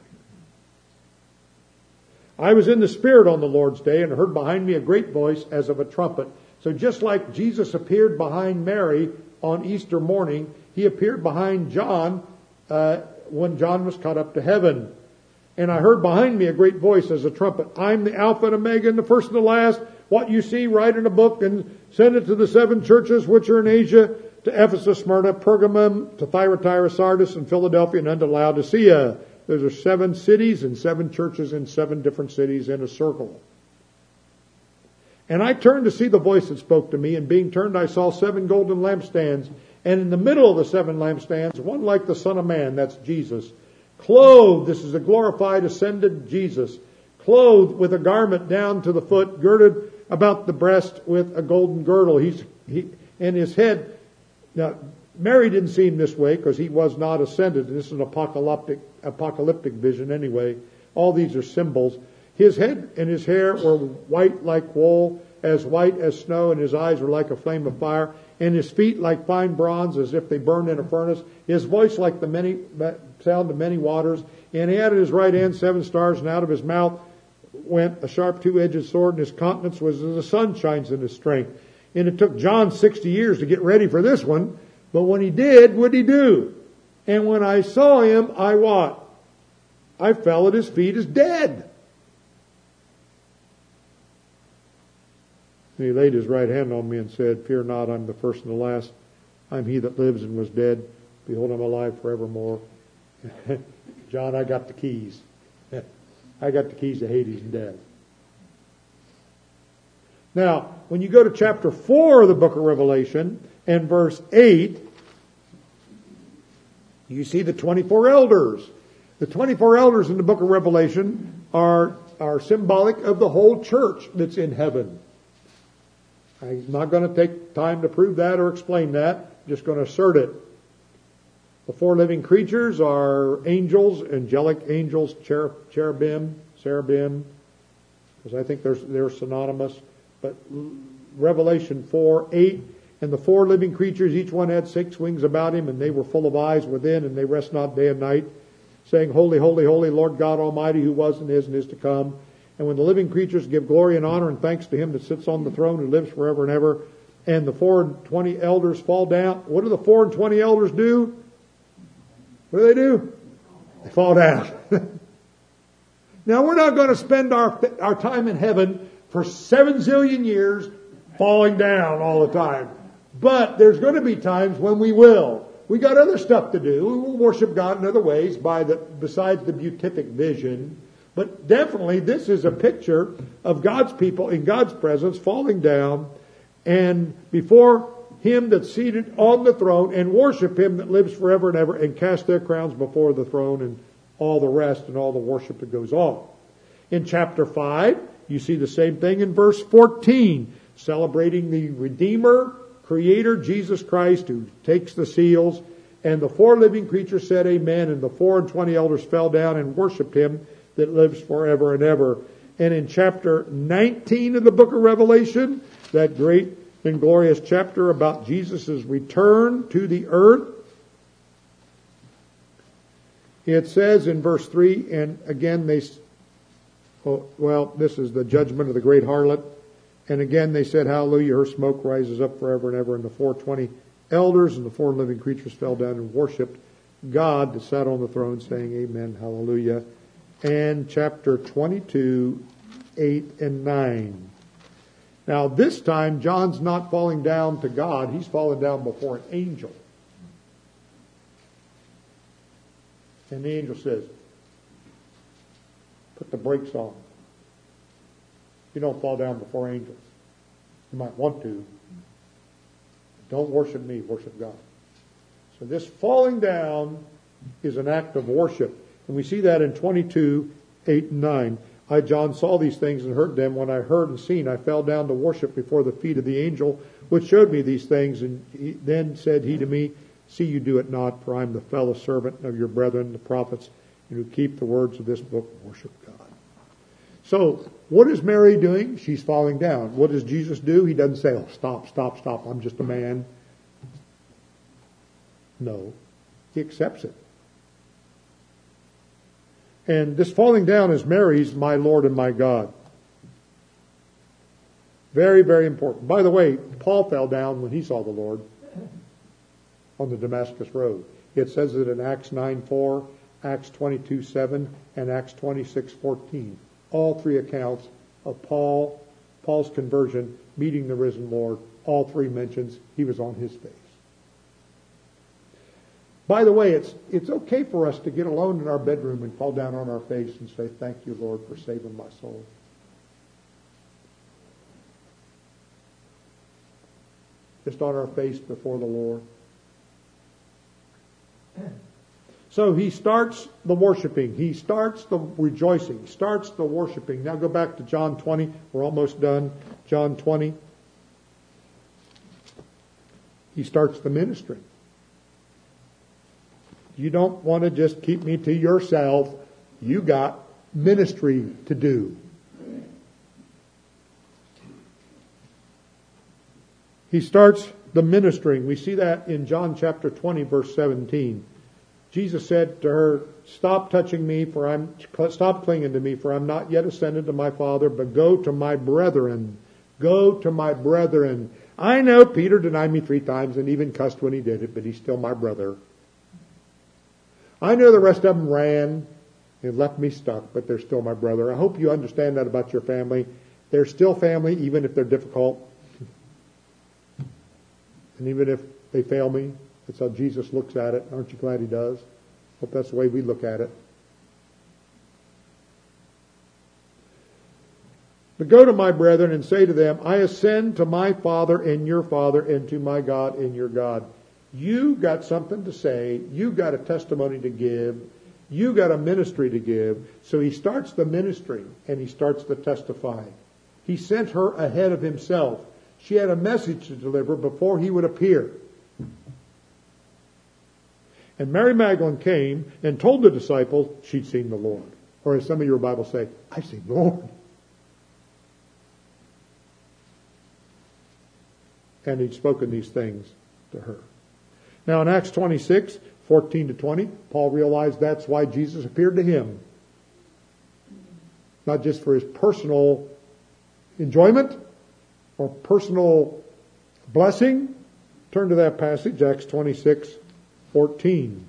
I was in the Spirit on the Lord's day and heard behind me a great voice as of a trumpet. So just like Jesus appeared behind Mary on Easter morning, he appeared behind John uh, when John was caught up to heaven. And I heard behind me a great voice as a trumpet. I'm the Alpha and Omega, and the first and the last. What you see, write in a book and send it to the seven churches which are in Asia, to Ephesus, Smyrna, Pergamum, to Thyatira, Sardis, and Philadelphia, and unto Laodicea. Those are seven cities and seven churches in seven different cities in a circle. And I turned to see the voice that spoke to me, and being turned I saw seven golden lampstands, and in the middle of the seven lampstands, one like the Son of Man, that's Jesus, clothed, this is a glorified, ascended Jesus, clothed with a garment down to the foot, girded about the breast with a golden girdle. He's, he, and his head, now, Mary didn't see him this way because he was not ascended. This is an apocalyptic, apocalyptic vision anyway. All these are symbols. His head and his hair were white like wool, as white as snow, and his eyes were like a flame of fire, and his feet like fine bronze, as if they burned in a furnace. His voice like the many sound of many waters. And he had in his right hand seven stars, and out of his mouth went a sharp two-edged sword, and his countenance was as the sun shines in his strength. And it took John sixty years to get ready for this one, but when he did, what did he do? And when I saw him, I what? I fell at his feet as dead. And he laid his right hand on me and said, Fear not, I'm the first and the last. I'm he that lives and was dead. Behold, I'm alive forevermore. John, I got the keys. I got the keys to Hades and death. Now, when you go to chapter four of the book of Revelation and verse eight, you see the twenty-four elders. The twenty-four elders in the book of Revelation are, are symbolic of the whole church that's in heaven. I'm not going to take time to prove that or explain that. I'm just going to assert it. The four living creatures are angels, angelic angels, cherub, cherubim, cherubim, because I think they're, they're synonymous. But Revelation four, eight, and the four living creatures, each one had six wings about him, and they were full of eyes within, and they rest not day and night, saying, Holy, holy, holy, Lord God Almighty, who was and is and is to come. And when the living creatures give glory and honor and thanks to him that sits on the throne who lives forever and ever, and the four and twenty elders fall down. What do the four and twenty elders do? What do they do? They fall down. Now, we're not going to spend our, our time in heaven for seven zillion years falling down all the time. But there's going to be times when we will. We got other stuff to do. We will worship God in other ways by the, besides the beatific vision. But definitely this is a picture of God's people in God's presence falling down and before him that's seated on the throne, and worship him that lives forever and ever, and cast their crowns before the throne, and all the rest and all the worship that goes on. In chapter five, you see the same thing in verse fourteen, celebrating the Redeemer, Creator, Jesus Christ, who takes the seals. And the four living creatures said amen, and the four and twenty elders fell down and worshipped him that lives forever and ever. And in chapter nineteen of the book of Revelation, that great and glorious chapter about Jesus' return to the earth, it says in verse three, and again they, oh, well, this is the judgment of the great harlot. And again they said, Hallelujah, her smoke rises up forever and ever. And the four twenty elders and the four living creatures fell down and worshipped God that sat on the throne, saying, Amen, Now this time, John's not falling down to God. He's falling down before an angel. And the angel says, put the brakes on. You don't fall down before angels. You might want to. Don't worship me, worship God. So this falling down is an act of worship. And we see that in twenty-two, eight and nine. I, John, saw these things and heard them. When I heard and seen, I fell down to worship before the feet of the angel, which showed me these things. And he, then said he to me, see, you do it not, for I am the fellow servant of your brethren, the prophets, and who keep the words of this book, worship God. So, what is Mary doing? She's falling down. What does Jesus do? He doesn't say, oh, stop, stop, stop, I'm just a man. No. He accepts it. And this falling down is Mary's, my Lord and my God. Very, very important. By the way, Paul fell down when he saw the Lord on the Damascus Road. It says it in Acts nine four, Acts twenty-two seven, and Acts twenty-six fourteen. All three accounts of Paul, Paul's conversion, meeting the risen Lord, all three mentions he was on his face. By the way, it's it's okay for us to get alone in our bedroom and fall down on our face and say, thank you, Lord, for saving my soul. Just on our face before the Lord. So he starts the worshiping. He starts the rejoicing. He starts the worshiping. Now go back to John twenty. We're almost done. John twenty. He starts the ministry. You don't want to just keep me to yourself. You got ministry to do. He starts the ministering. We see that in John chapter twenty, verse seventeen. Jesus said to her, stop touching me, for I'm, stop clinging to me, for I'm not yet ascended to my Father, but go to my brethren. Go to my brethren. I know Peter denied me three times and even cussed when he did it, but he's still my brother. I know the rest of them ran and left me stuck, but they're still my brother. I hope you understand that about your family. They're still family, even if they're difficult. And even if they fail me. That's how Jesus looks at it. Aren't you glad he does? Hope that's the way we look at it. But go to my brethren and say to them, I ascend to my Father and your Father, and to my God and your God. You got something to say. You got a testimony to give. You got a ministry to give. So he starts the ministry and he starts the testifying. He sent her ahead of himself. She had a message to deliver before he would appear. And Mary Magdalene came and told the disciples she'd seen the Lord. Or as some of your Bibles say, I've seen the Lord. And he'd spoken these things to her. Now in Acts twenty-six, fourteen to twenty, Paul realized that's why Jesus appeared to him. Not just for his personal enjoyment or personal blessing. Turn to that passage, Acts twenty-six, fourteen.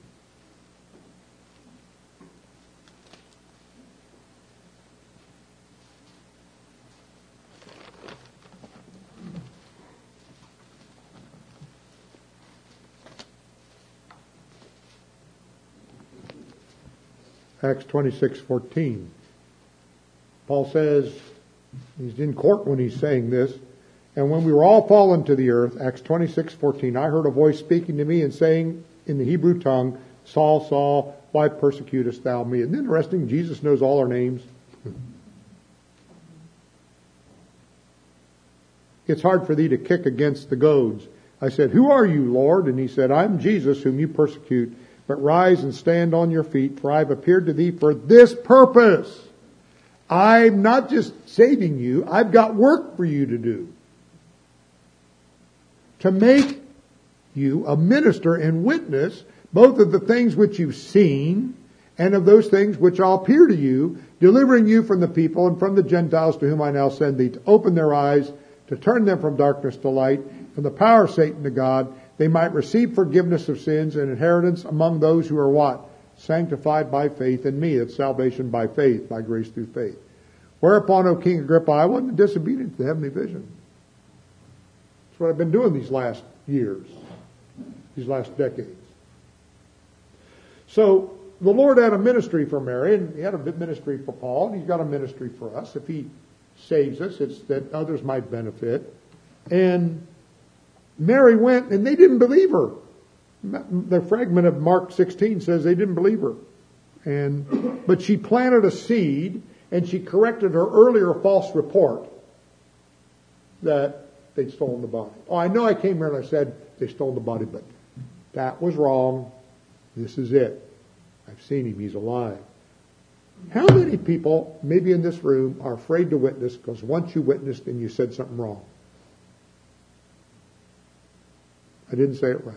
Acts twenty-six, fourteen. Paul says, he's in court when he's saying this, and when we were all fallen to the earth, Acts twenty-six, fourteen, I heard a voice speaking to me and saying in the Hebrew tongue, Saul, Saul, why persecutest thou me? Isn't it interesting? Jesus knows all our names. It's hard for thee to kick against the goads. I said, who are you, Lord? And he said, I'm Jesus whom you persecute. But rise and stand on your feet, for I have appeared to thee for this purpose. I'm not just saving you. I've got work for you to do. To make you a minister and witness both of the things which you've seen and of those things which I'll appear to you, delivering you from the people and from the Gentiles to whom I now send thee, to open their eyes, to turn them from darkness to light, from the power of Satan to God, they might receive forgiveness of sins and inheritance among those who are what? Sanctified by faith in me. It's salvation by faith, by grace through faith. Whereupon, O King Agrippa, I wasn't disobedient to the heavenly vision. That's what I've been doing these last years, these last decades. So the Lord had a ministry for Mary, and he had a ministry for Paul, and he's got a ministry for us. If he saves us, it's that others might benefit. And Mary went, and they didn't believe her. The fragment of Mark sixteen says they didn't believe her. And but she planted a seed, and she corrected her earlier false report that they'd stolen the body. Oh, I know I came here and I said they stole the body, but that was wrong. This is it. I've seen him. He's alive. How many people, maybe in this room, are afraid to witness because once you witnessed and you said something wrong? I didn't say it right.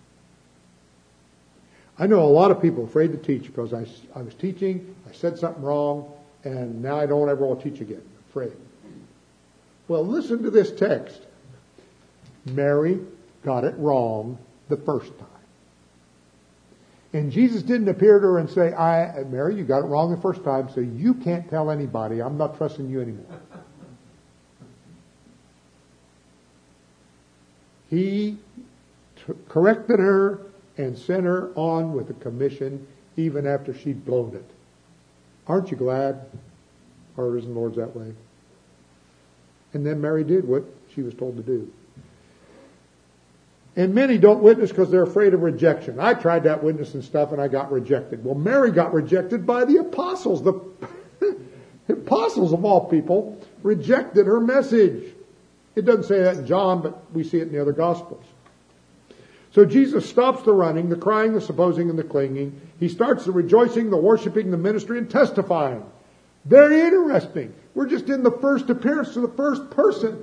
I know a lot of people afraid to teach because I, I was teaching, I said something wrong, and now I don't ever want to teach again. I'm afraid. Well, listen to this text. Mary got it wrong the first time. And Jesus didn't appear to her and say, I, Mary, you got it wrong the first time, so you can't tell anybody. I'm not trusting you anymore. He t- corrected her and sent her on with a commission even after she'd blown it. Aren't you glad our risen Lord's that way? And then Mary did what she was told to do. And many don't witness because they're afraid of rejection. I tried that witnessing stuff and I got rejected. Well, Mary got rejected by the apostles. The apostles of all people rejected her message. It doesn't say that in John, but we see it in the other Gospels. So Jesus stops the running, the crying, the supposing, and the clinging. He starts the rejoicing, the worshiping, the ministry, and testifying. Very interesting. We're just in the first appearance to the first person.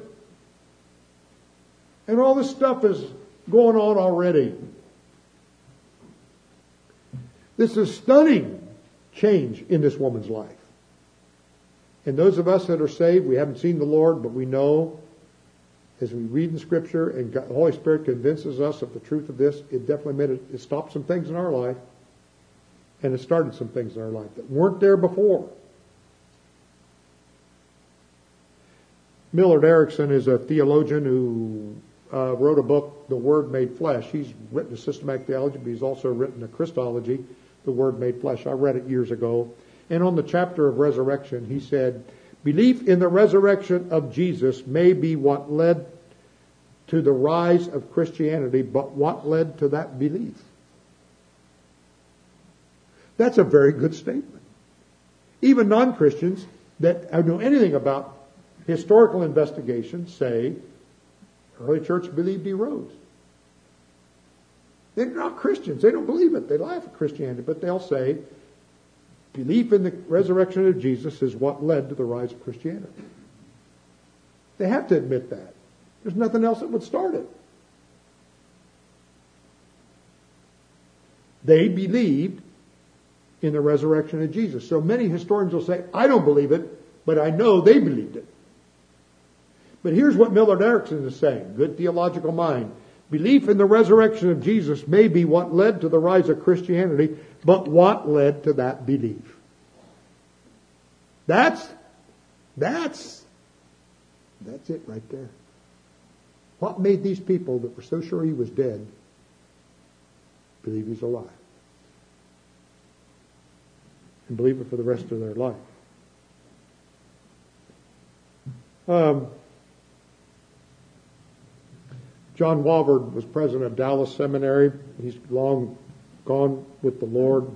And all this stuff is going on already. This is stunning change in this woman's life. And those of us that are saved, we haven't seen the Lord, but we know as we read in Scripture and God, the Holy Spirit convinces us of the truth of this, it definitely made it, it stopped some things in our life, and it started some things in our life that weren't there before. Millard Erickson is a theologian who uh, wrote a book, The Word Made Flesh. He's written a systematic theology, but he's also written a Christology, The Word Made Flesh. I read it years ago. And on the chapter of resurrection, he said, belief in the resurrection of Jesus may be what led to the rise of Christianity, but what led to that belief? That's a very good statement. Even non-Christians that know anything about historical investigation say early church believed he rose. They're not Christians. They don't believe it. They laugh at Christianity, but they'll say belief in the resurrection of Jesus is what led to the rise of Christianity. They have to admit that. There's nothing else that would start it. They believed in the resurrection of Jesus. So many historians will say, I don't believe it, but I know they believed it. But here's what Millard Erickson is saying. Good theological mind. Belief in the resurrection of Jesus may be what led to the rise of Christianity, but what led to that belief? That's, that's, that's it right there. What made these people that were so sure he was dead believe he's alive? And believe it for the rest of their life. Um, John Walvoord was president of Dallas Seminary. He's long gone with the Lord.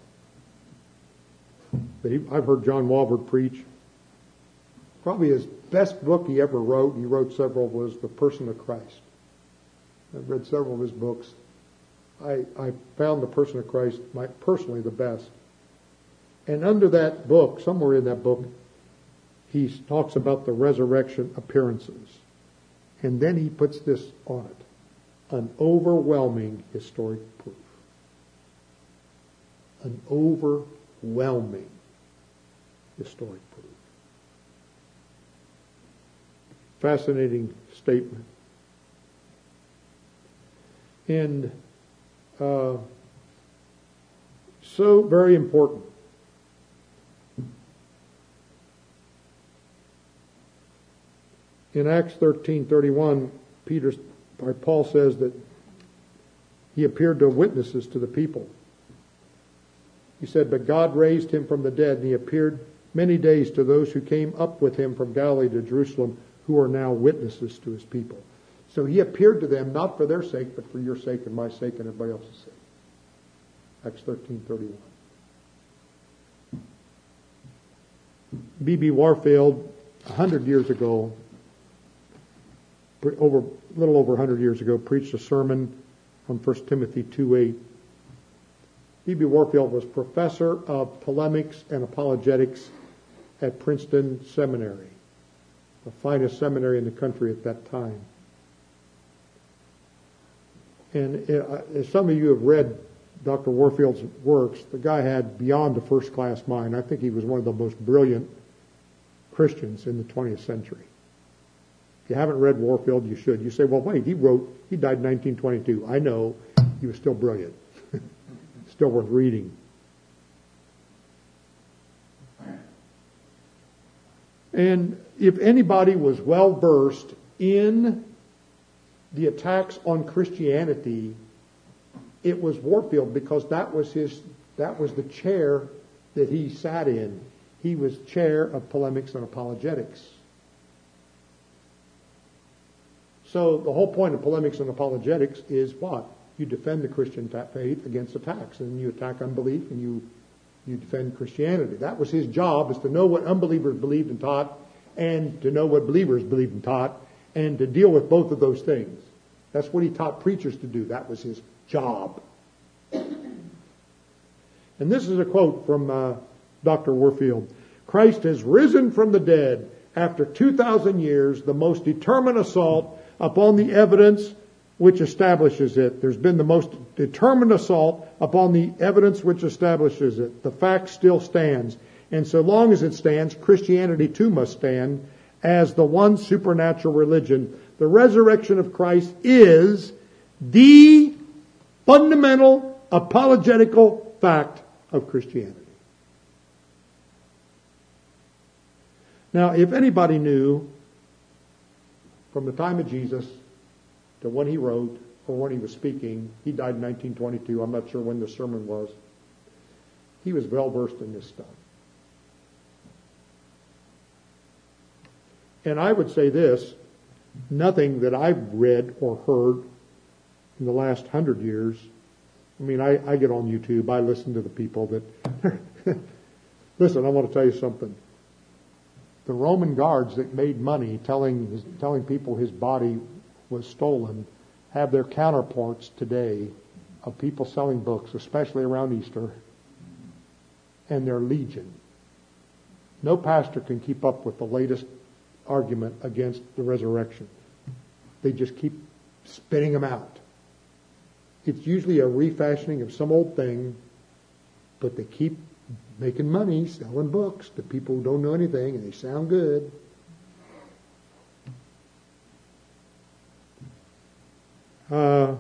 But he, I've heard John Walvoord preach. Probably his best book he ever wrote, he wrote several, was The Person of Christ. I've read several of his books. I, I found The Person of Christ my, personally the best. And under that book, somewhere in that book, he talks about the resurrection appearances. And then he puts this on it. An overwhelming historic proof. An overwhelming historic proof. Fascinating statement. And uh, so very important. In Acts thirteen thirty-one, Peter, or Paul says that he appeared to witnesses to the people. He said, but God raised him from the dead, and he appeared many days to those who came up with him from Galilee to Jerusalem, who are now witnesses to his people. So he appeared to them not for their sake, but for your sake and my sake and everybody else's sake. Acts thirteen thirty-one. B B Warfield, a hundred years ago, over a little over a hundred years ago, preached a sermon on First Timothy two eight. B B Warfield was professor of polemics and apologetics at Princeton Seminary, the finest seminary in the country at that time. And as some of you have read Doctor Warfield's works, the guy had beyond a first-class mind. I think he was one of the most brilliant Christians in the twentieth century. If you haven't read Warfield, you should. You say, well, wait, he wrote, he died in nineteen twenty-two. I know, he was still brilliant. Still worth reading. And if anybody was well versed in the attacks on Christianity, it was Warfield, because that was his, that was the chair that he sat in. He was chair of polemics and apologetics. So the whole point of polemics and apologetics is what? You defend the Christian faith against attacks, and you attack unbelief, and you you defend Christianity. That was his job, is to know what unbelievers believed and taught, and to know what believers believed and taught, and to deal with both of those things. That's what he taught preachers to do. That was his job. And this is a quote from uh, Doctor Warfield. Christ has risen from the dead after two thousand years, the most determined assault upon the evidence which establishes it. There's been the most determined assault upon the evidence which establishes it. The fact still stands. And so long as it stands, Christianity too must stand as the one supernatural religion. The resurrection of Christ is the fundamental apologetical fact of Christianity. Now, if anybody knew from the time of Jesus to when he wrote or when he was speaking, he died in nineteen twenty-two. I'm not sure when the sermon was. He was well versed in this stuff. And I would say this, nothing that I've read or heard in the last hundred years, I mean, I, I get on YouTube, I listen to the people that, listen, I want to tell you something. The Roman guards that made money telling his, telling people his body was stolen have their counterparts today of people selling books, especially around Easter, and they're legion. No pastor can keep up with the latest argument against the resurrection. They just keep spitting them out. It's usually a refashioning of some old thing, but they keep making money selling books to people who don't know anything, and they sound good. Uh,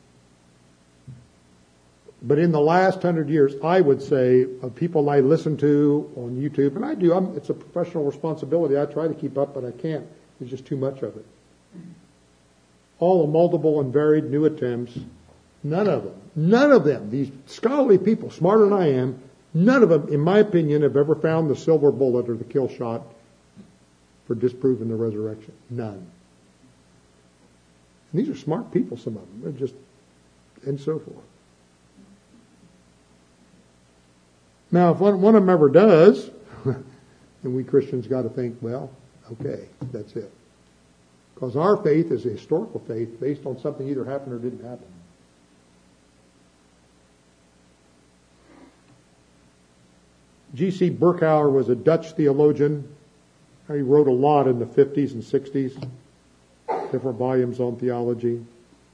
but in the last hundred years, I would say, of people I listen to on YouTube, and I do, I'm, it's a professional responsibility. I try to keep up, but I can't. There's just too much of it. All the multiple and varied new attempts, none of them, none of them, these scholarly people, smarter than I am, none of them, in my opinion, have ever found the silver bullet or the kill shot for disproving the resurrection. None. And these are smart people, some of them. They're just, and so forth. Now, if one, one of them ever does, then we Christians got to think, well, okay, that's it. Because our faith is a historical faith based on something either happened or didn't happen. G C Berkouwer was a Dutch theologian. He wrote a lot in the fifties and sixties, different volumes on theology.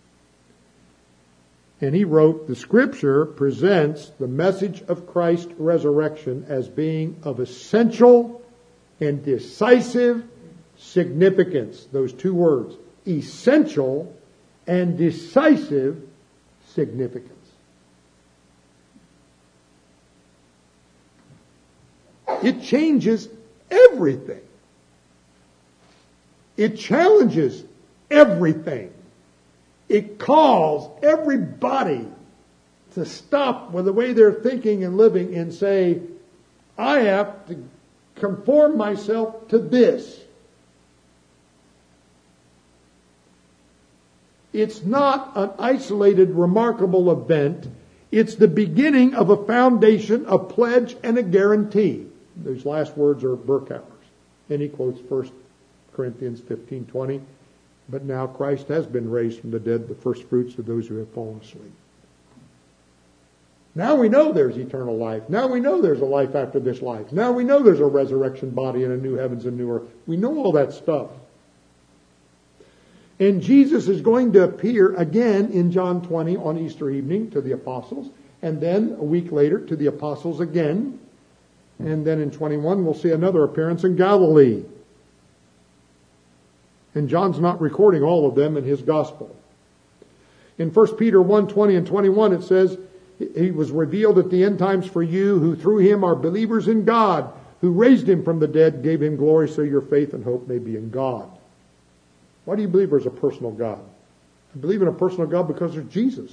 And he wrote, the Scripture presents the message of Christ's resurrection as being of essential and decisive significance. Those two words, essential and decisive significance. It changes everything. It challenges everything. It calls everybody to stop with the way they're thinking and living and say, I have to conform myself to this. It's not an isolated, remarkable event. It's the beginning of a foundation, a pledge, and a guarantee. Those last words are Burkhauer's. And he quotes First Corinthians fifteen twenty. But now Christ has been raised from the dead, the first fruits of those who have fallen asleep. Now we know there's eternal life. Now we know there's a life after this life. Now we know there's a resurrection body and a new heavens and new earth. We know all that stuff. And Jesus is going to appear again in John twenty on Easter evening to the apostles. And then a week later to the apostles again. And then in twenty-one we'll see another appearance in Galilee. And John's not recording all of them in his gospel. In First Peter one twenty and twenty-one it says, He was revealed at the end times for you, who through him are believers in God, who raised him from the dead, gave him glory, so your faith and hope may be in God. Why do you believe there's a personal God? I believe in a personal God because there's Jesus.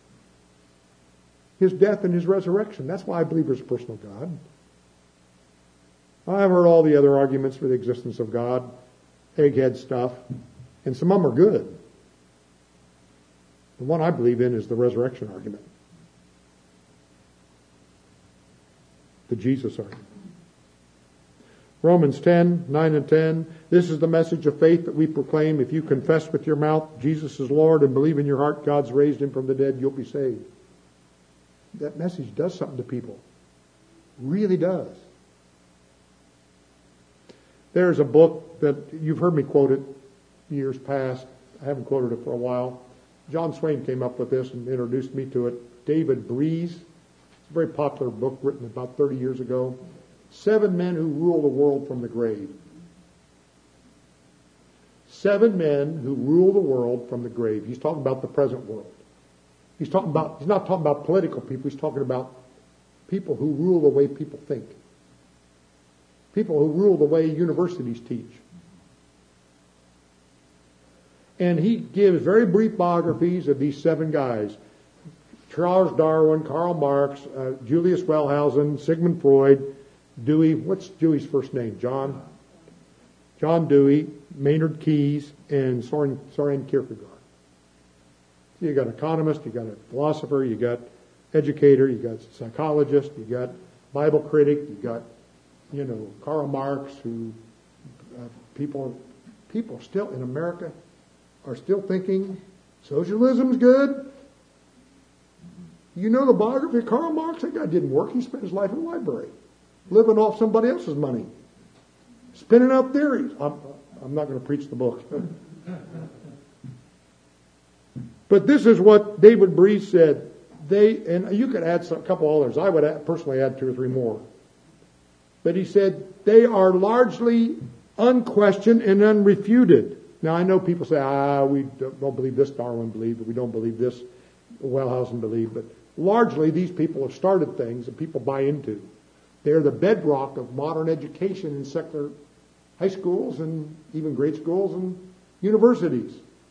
His death and his resurrection. That's why I believe there's a personal God. I've heard all the other arguments for the existence of God, egghead stuff, and some of them are good. The one I believe in is the resurrection argument. The Jesus argument. Romans ten, nine and ten. This is the message of faith that we proclaim. If you confess with your mouth Jesus is Lord and believe in your heart God's raised him from the dead, you'll be saved. That message does something to people. Really does. There's a book that you've heard me quote it years past. I haven't quoted it for a while. John Swain came up with this and introduced me to it. David Breeze. It's a very popular book written about thirty years ago. Seven Men Who Rule the World from the Grave. Seven men who rule the world from the grave. He's talking about the present world. He's talking about, he's not talking about political people. He's talking about people who rule the way people think. People who rule the way universities teach. And he gives very brief biographies of these seven guys. Charles Darwin, Karl Marx, uh, Julius Wellhausen, Sigmund Freud, Dewey. What's Dewey's first name? John? John Dewey, Maynard Keynes, and Soren, Soren Kierkegaard. So you got economist, you got a philosopher, you got educator, you got psychologist, you got Bible critic, you got, you know, Karl Marx, who uh, people people still in America are still thinking socialism's good. You know the biography of Karl Marx? That guy didn't work. He spent his life in the library, living off somebody else's money, spinning out theories. I'm, I'm not going to preach the book. But this is what David Breeze said. They, and you could add some, a couple others. I would add, personally add two or three more. But he said, they are largely unquestioned and unrefuted. Now I know people say, ah, we don't believe this Darwin believed, but we don't believe this Wellhausen believed. But largely these people have started things that people buy into. They're the bedrock of modern education in secular high schools and even grade schools and universities.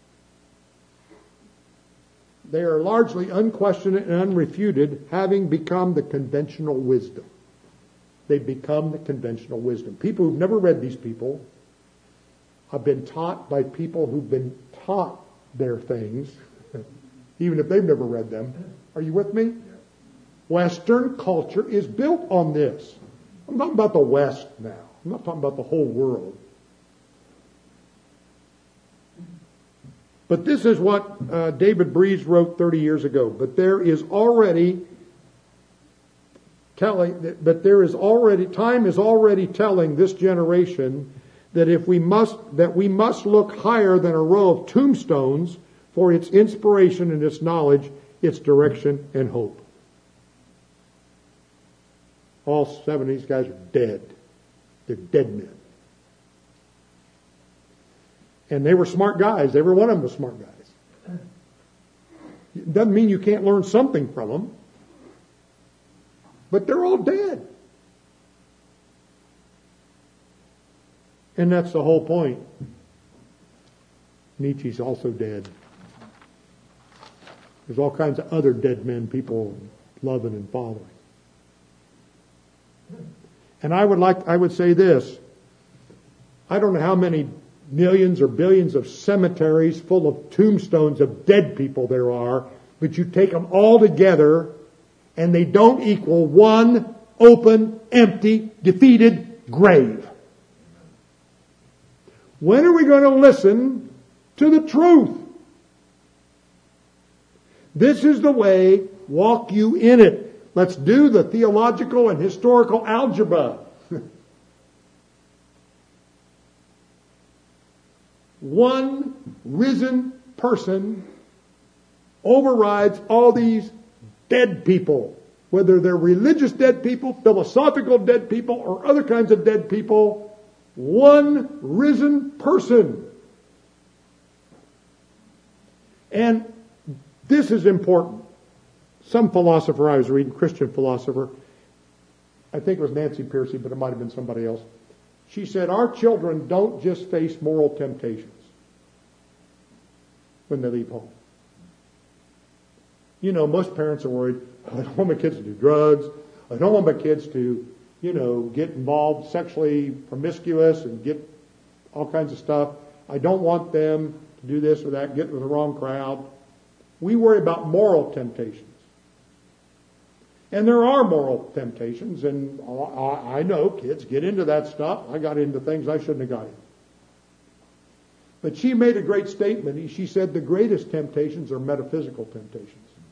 They are largely unquestioned and unrefuted, having become the conventional wisdom. They've become the conventional wisdom. People who've never read these people have been taught by people who've been taught their things, even if they've never read them. Are you with me? Western culture is built on this. I'm talking about the West now. I'm not talking about the whole world. But this is what uh, David Breeze wrote thirty years ago. But there is already telling, but there is already, time is already telling this generation that if we must, that we must look higher than a row of tombstones for its inspiration and its knowledge, its direction and hope. All seven of these guys are dead. They're dead men. And they were smart guys. Every one of them was smart guys. It doesn't mean you can't learn something from them. But they're all dead. And that's the whole point. Nietzsche's also dead. There's all kinds of other dead men people loving and following. And I would like, I would say this. I don't know how many millions or billions of cemeteries full of tombstones of dead people there are, but you take them all together and they don't equal one open, empty, defeated grave. When are we going to listen to the truth? This is the way, walk you in it. Let's do the theological and historical algebra. One risen person overrides all these dead people, whether they're religious dead people, philosophical dead people, or other kinds of dead people. One risen person. And this is important. Some philosopher I was reading, Christian philosopher, I think it was Nancy Pearcey, but it might have been somebody else. She said, our children don't just face moral temptations when they leave home. You know, most parents are worried, I don't want my kids to do drugs. I don't want my kids to, you know, get involved sexually promiscuous and get all kinds of stuff. I don't want them to do this or that, get with the wrong crowd. We worry about moral temptations. And there are moral temptations, and I know kids get into that stuff. I got into things I shouldn't have got into. But she made a great statement. She said the greatest temptations are metaphysical temptations.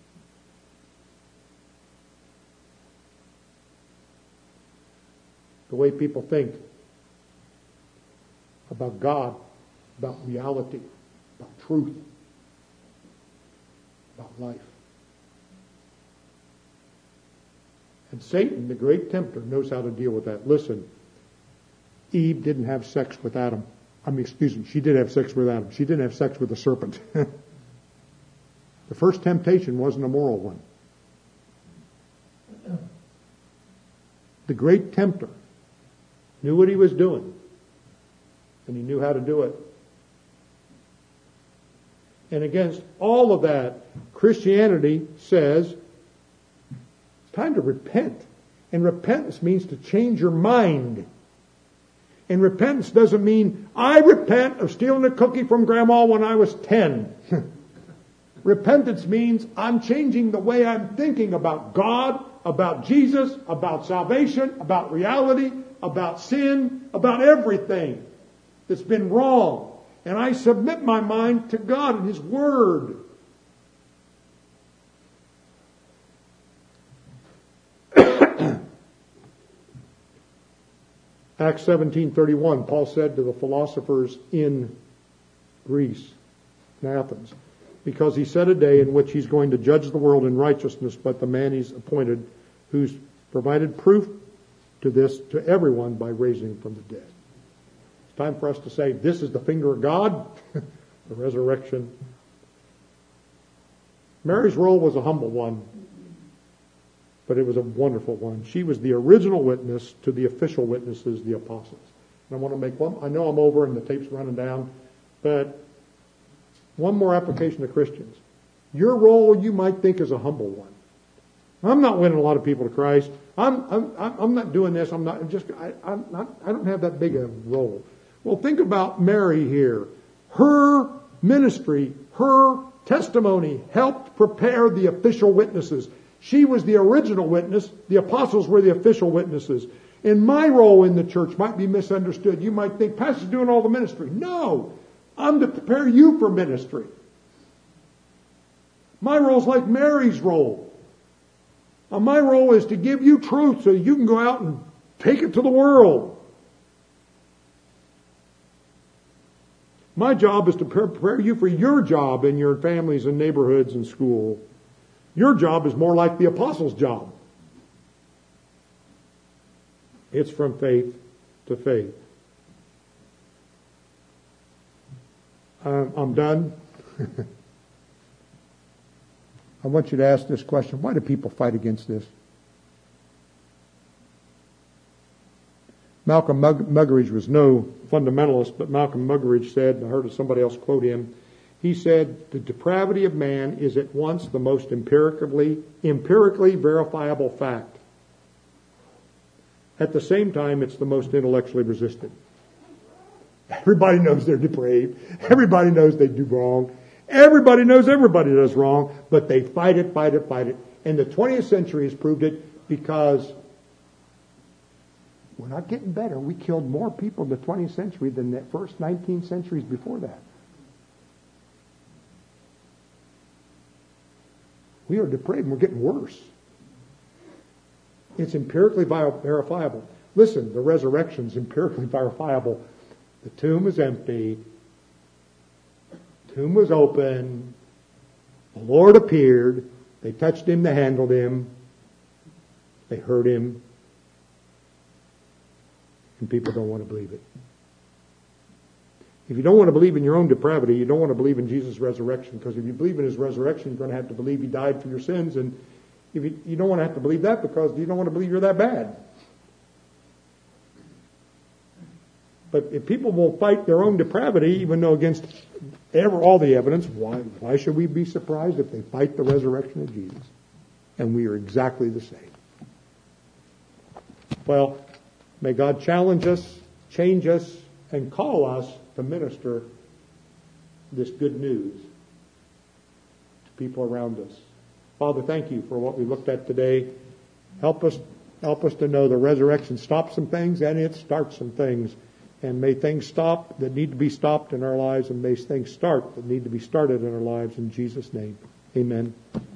The way people think about God, about reality, about truth, about life. And Satan, the great tempter, knows how to deal with that. Listen, Eve didn't have sex with Adam. I mean, excuse me, she did have sex with Adam. She didn't have sex with the serpent. The first temptation wasn't a moral one. The great tempter knew what he was doing, and he knew how to do it. And against all of that, Christianity says it's time to repent. And repentance means to change your mind. And repentance doesn't mean, I repent of stealing a cookie from Grandma when I was ten. Repentance means I'm changing the way I'm thinking about God, about Jesus, about salvation, about reality, about sin, about everything that's been wrong. And I submit my mind to God and His Word. Acts seventeen thirty-one, Paul said to the philosophers in Greece, in Athens, because he set a day in which he's going to judge the world in righteousness, but the man he's appointed, who's provided proof to this to everyone by raising him from the dead. It's time for us to say, this is the finger of God, the resurrection. Mary's role was a humble one, but it was a wonderful one. She was the original witness to the official witnesses, the apostles. And I want to make one, I know I'm over and the tape's running down, but one more application to Christians. Your role, you might think, is a humble one. I'm not winning a lot of people to Christ. I'm I'm I'm not doing this. I'm not I'm just I I'm not I don't have that big a role. Well, think about Mary here. Her ministry, her testimony helped prepare the official witnesses. She was the original witness. The apostles were the official witnesses. And my role in the church might be misunderstood. You might think, Pastor's doing all the ministry. No, I'm to prepare you for ministry. My role's like Mary's role. Now, my role is to give you truth so you can go out and take it to the world. My job is to prepare you for your job in your families and neighborhoods and school. Your job is more like the apostles' job. It's from faith to faith. Um, I'm done. I want you to ask this question. Why do people fight against this? Malcolm Mug- Muggeridge was no fundamentalist, but Malcolm Muggeridge said, I heard somebody else quote him, he said, the depravity of man is at once the most empirically, empirically verifiable fact. At the same time, it's the most intellectually resisted. Everybody knows they're depraved. Everybody knows they do wrong. Everybody knows everybody does wrong, but they fight it, fight it, fight it. And the twentieth century has proved it because we're not getting better. We killed more people in the twentieth century than the first nineteen centuries before that. We are depraved and we're getting worse. It's empirically verifiable. Listen, the resurrection is empirically verifiable. The tomb is empty. The tomb was open. The Lord appeared. They touched him. They handled him. They heard him. And people don't want to believe it. If you don't want to believe in your own depravity, you don't want to believe in Jesus' resurrection, because if you believe in his resurrection, you're going to have to believe he died for your sins, and if you, you don't want to have to believe that because you don't want to believe you're that bad. But if people will fight their own depravity, even though against ever all the evidence, why why should we be surprised if they fight the resurrection of Jesus? And we are exactly the same. Well, may God challenge us, change us, and call us to minister this good news to people around us. Father, thank you for what we looked at today. Help us, help us to know the resurrection stops some things and it starts some things. And may things stop that need to be stopped in our lives, and may things start that need to be started in our lives. In Jesus' name, amen.